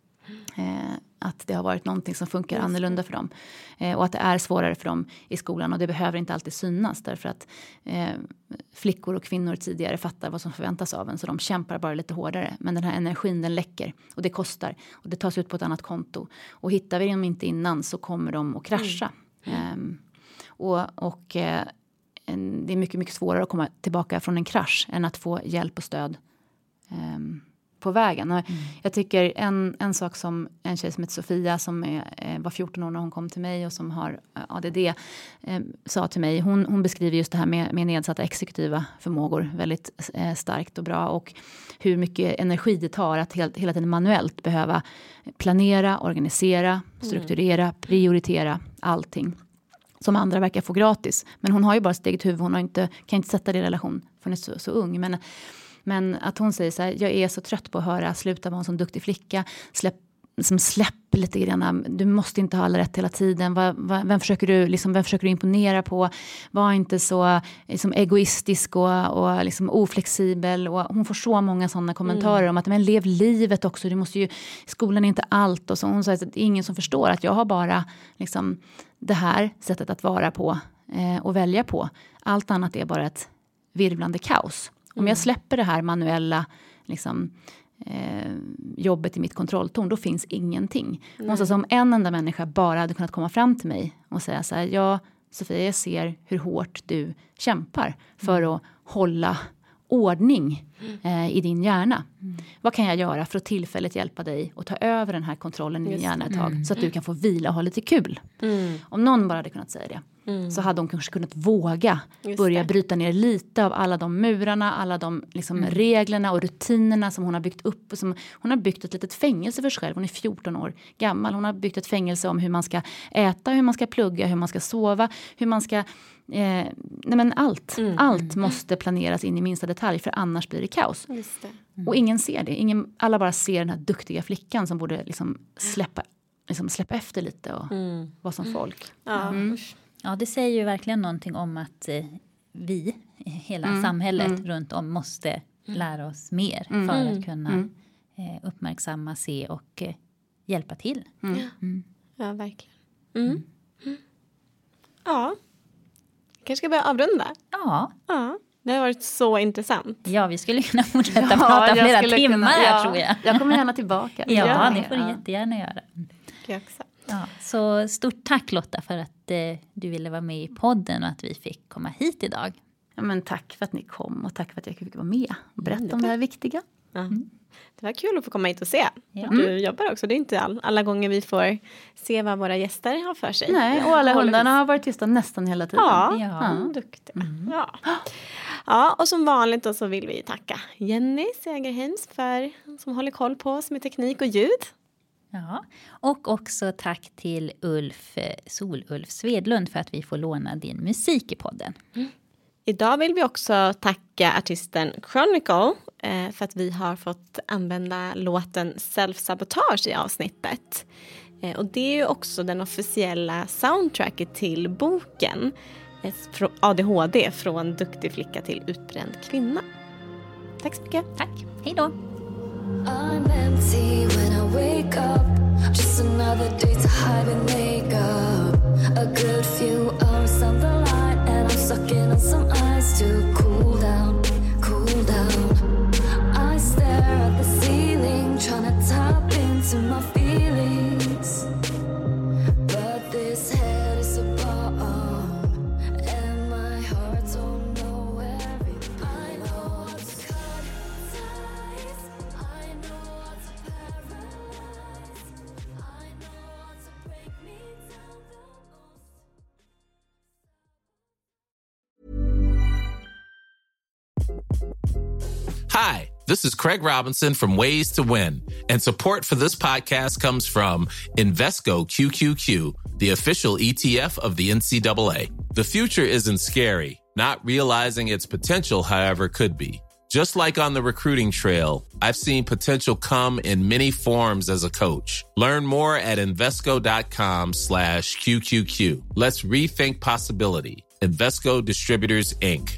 eh, att det har varit någonting som funkar annorlunda för dem. Eh, och att det är svårare för dem i skolan. Och det behöver inte alltid synas. Därför att eh, flickor och kvinnor tidigare fattar vad som förväntas av en. Så de kämpar bara lite hårdare. Men den här energin, den läcker. Och det kostar. Och det tas ut på ett annat konto. Och hittar vi dem inte innan så kommer de att krascha. Mm. Eh, och... och eh, det är mycket, mycket svårare att komma tillbaka från en krasch än att få hjälp och stöd um, på vägen. Och mm. jag tycker en, en sak som en tjej som heter Sofia, som är, var fjorton år när hon kom till mig och som har A D D, eh, sa till mig. Hon, hon beskriver just det här med, med nedsatta exekutiva förmågor väldigt eh, starkt och bra. Och hur mycket energi det tar att helt, hela tiden manuellt behöva planera, organisera, strukturera, mm. prioritera allting. Som andra verkar få gratis. Men hon har ju bara sitt eget huvud. Hon har inte, kan inte sätta det i relation för hon är så, så ung. Men, men att hon säger så här, jag är så trött på att höra, sluta vara en sån duktig flicka. Släpp, liksom släpp lite grann. Du måste inte ha alla rätt hela tiden. Va, va, vem, försöker du, liksom, vem försöker du imponera på? Var inte så liksom, egoistisk och, och liksom, oflexibel. Och hon får så många sådana kommentarer mm. om att men lev livet också. Du måste ju, skolan är inte allt. Och så hon säger att det är ingen som förstår att jag har bara liksom, det här sättet att vara på eh, och välja på. Allt annat är bara ett virvlande kaos. Mm. Om jag släpper det här manuella liksom, eh, jobbet i mitt kontrolltorn, då finns ingenting. Mm. Alltså, om en enda människa bara hade kunnat komma fram till mig och säga så här, ja Sofia, jag ser hur hårt du kämpar för mm. att hålla ordning eh, i din hjärna. Mm. Vad kan jag göra för att tillfälligt hjälpa dig och ta över den här kontrollen i din hjärna ett tag mm. så att du kan få vila och ha lite kul. Mm. Om någon bara hade kunnat säga det. Mm. Så hade hon kanske kunnat våga Just börja det. bryta ner lite av alla de murarna, alla de liksom, mm. reglerna och rutinerna som hon har byggt upp. Och som, hon har byggt ett litet fängelse för sig själv. Hon är fjorton år gammal. Hon har byggt ett fängelse om hur man ska äta, hur man ska plugga, hur man ska sova, hur man ska... Eh, nej men allt. Mm. Allt måste planeras in i minsta detalj, för annars blir det kaos. Just det. Mm. Och ingen ser det. Ingen, alla bara ser den här duktiga flickan som borde liksom släppa, liksom släppa efter lite och mm. vara som folk. Ja. Mm. Ja, det säger ju verkligen någonting om att eh, vi, hela mm. samhället mm. runt om, måste mm. lära oss mer mm. för att kunna mm. eh, uppmärksamma, se och eh, hjälpa till. Mm. Mm. Ja, verkligen. Mm. Mm. Ja, kanske ska börja avrunda. Ja. Ja. Det har varit så intressant. Ja, vi skulle kunna fortsätta ja, prata flera timmar kunna, här ja. tror jag. Jag kommer gärna tillbaka. Ja, ja, det får du ja. jättegärna göra. Jag också. Ja, så stort tack Lotta för att eh, du ville vara med i podden och att vi fick komma hit idag. Ja, men tack för att ni kom och tack för att jag fick vara med och berätta mm, det om det här viktiga. Ja. Mm. Det var kul att få komma hit och se. Ja. Du jobbar också. Det är inte all, alla gånger vi får se vad våra gäster har för sig. Nej, och alla hundarna har varit tysta nästan hela tiden. Ja, ja. ja. duktiga. Mm. Ja. Ja, och som vanligt då så vill vi tacka Jenny Segerheims för, som håller koll på oss med teknik och ljud. Ja, och också tack till Ulf Sol-Ulf Svedlund för att vi får låna din musik i podden. Mm. Idag vill vi också tacka artisten Chronicle eh, för att vi har fått använda låten Self-Sabotage i avsnittet. Eh, och det är ju också den officiella soundtracket till boken eh, A D H D från duktig flicka till utbränd kvinna. Tack så mycket. Tack. Hej då. I'm empty when I wake up. Just another day to hide and make up. A good few hours on the line, and I'm sucking on some ice to cool down, cool down. I stare at the ceiling, trying to tap into my feelings. But this head is a bomb, and my heart don't know where it. I know how to cut ties. I know how to paralyze. I know how to break me down the most. Hi, this is Craig Robinson from Ways to Win, and support for this podcast comes from Invesco Q Q Q, the official E T F of the N C double A. The future isn't scary. Not realizing its potential, however, could be. Just like on the recruiting trail, I've seen potential come in many forms as a coach. Learn more at Invesco.com slash QQQ. Let's rethink possibility. Invesco Distributors, Incorporated.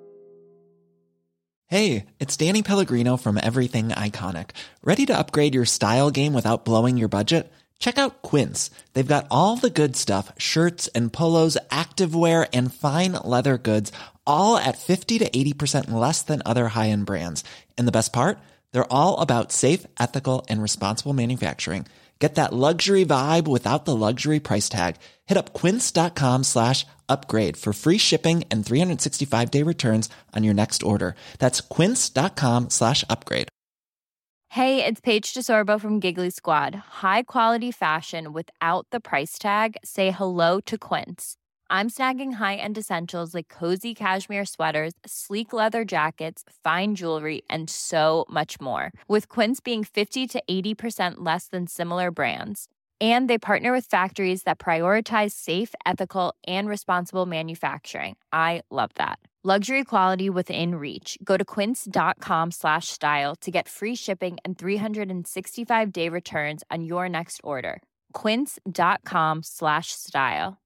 Hey, it's Danny Pellegrino from Everything Iconic. Ready to upgrade your style game without blowing your budget? Check out Quince. They've got all the good stuff, shirts and polos, activewear, and fine leather goods, all at fifty to eighty percent less than other high-end brands. And the best part? They're all about safe, ethical, and responsible manufacturing. Get that luxury vibe without the luxury price tag. Hit up quince.com slash upgrade for free shipping and three sixty-five day returns on your next order. That's quince.com slash upgrade. Hey, it's Paige DeSorbo from Giggly Squad. High quality fashion without the price tag. Say hello to Quince. I'm snagging high-end essentials like cozy cashmere sweaters, sleek leather jackets, fine jewelry, and so much more. With Quince being fifty to eighty percent less than similar brands. And they partner with factories that prioritize safe, ethical, and responsible manufacturing. I love that. Luxury quality within reach. Go to quince.com slash style to get free shipping and three sixty-five day returns on your next order. Quince.com slash style.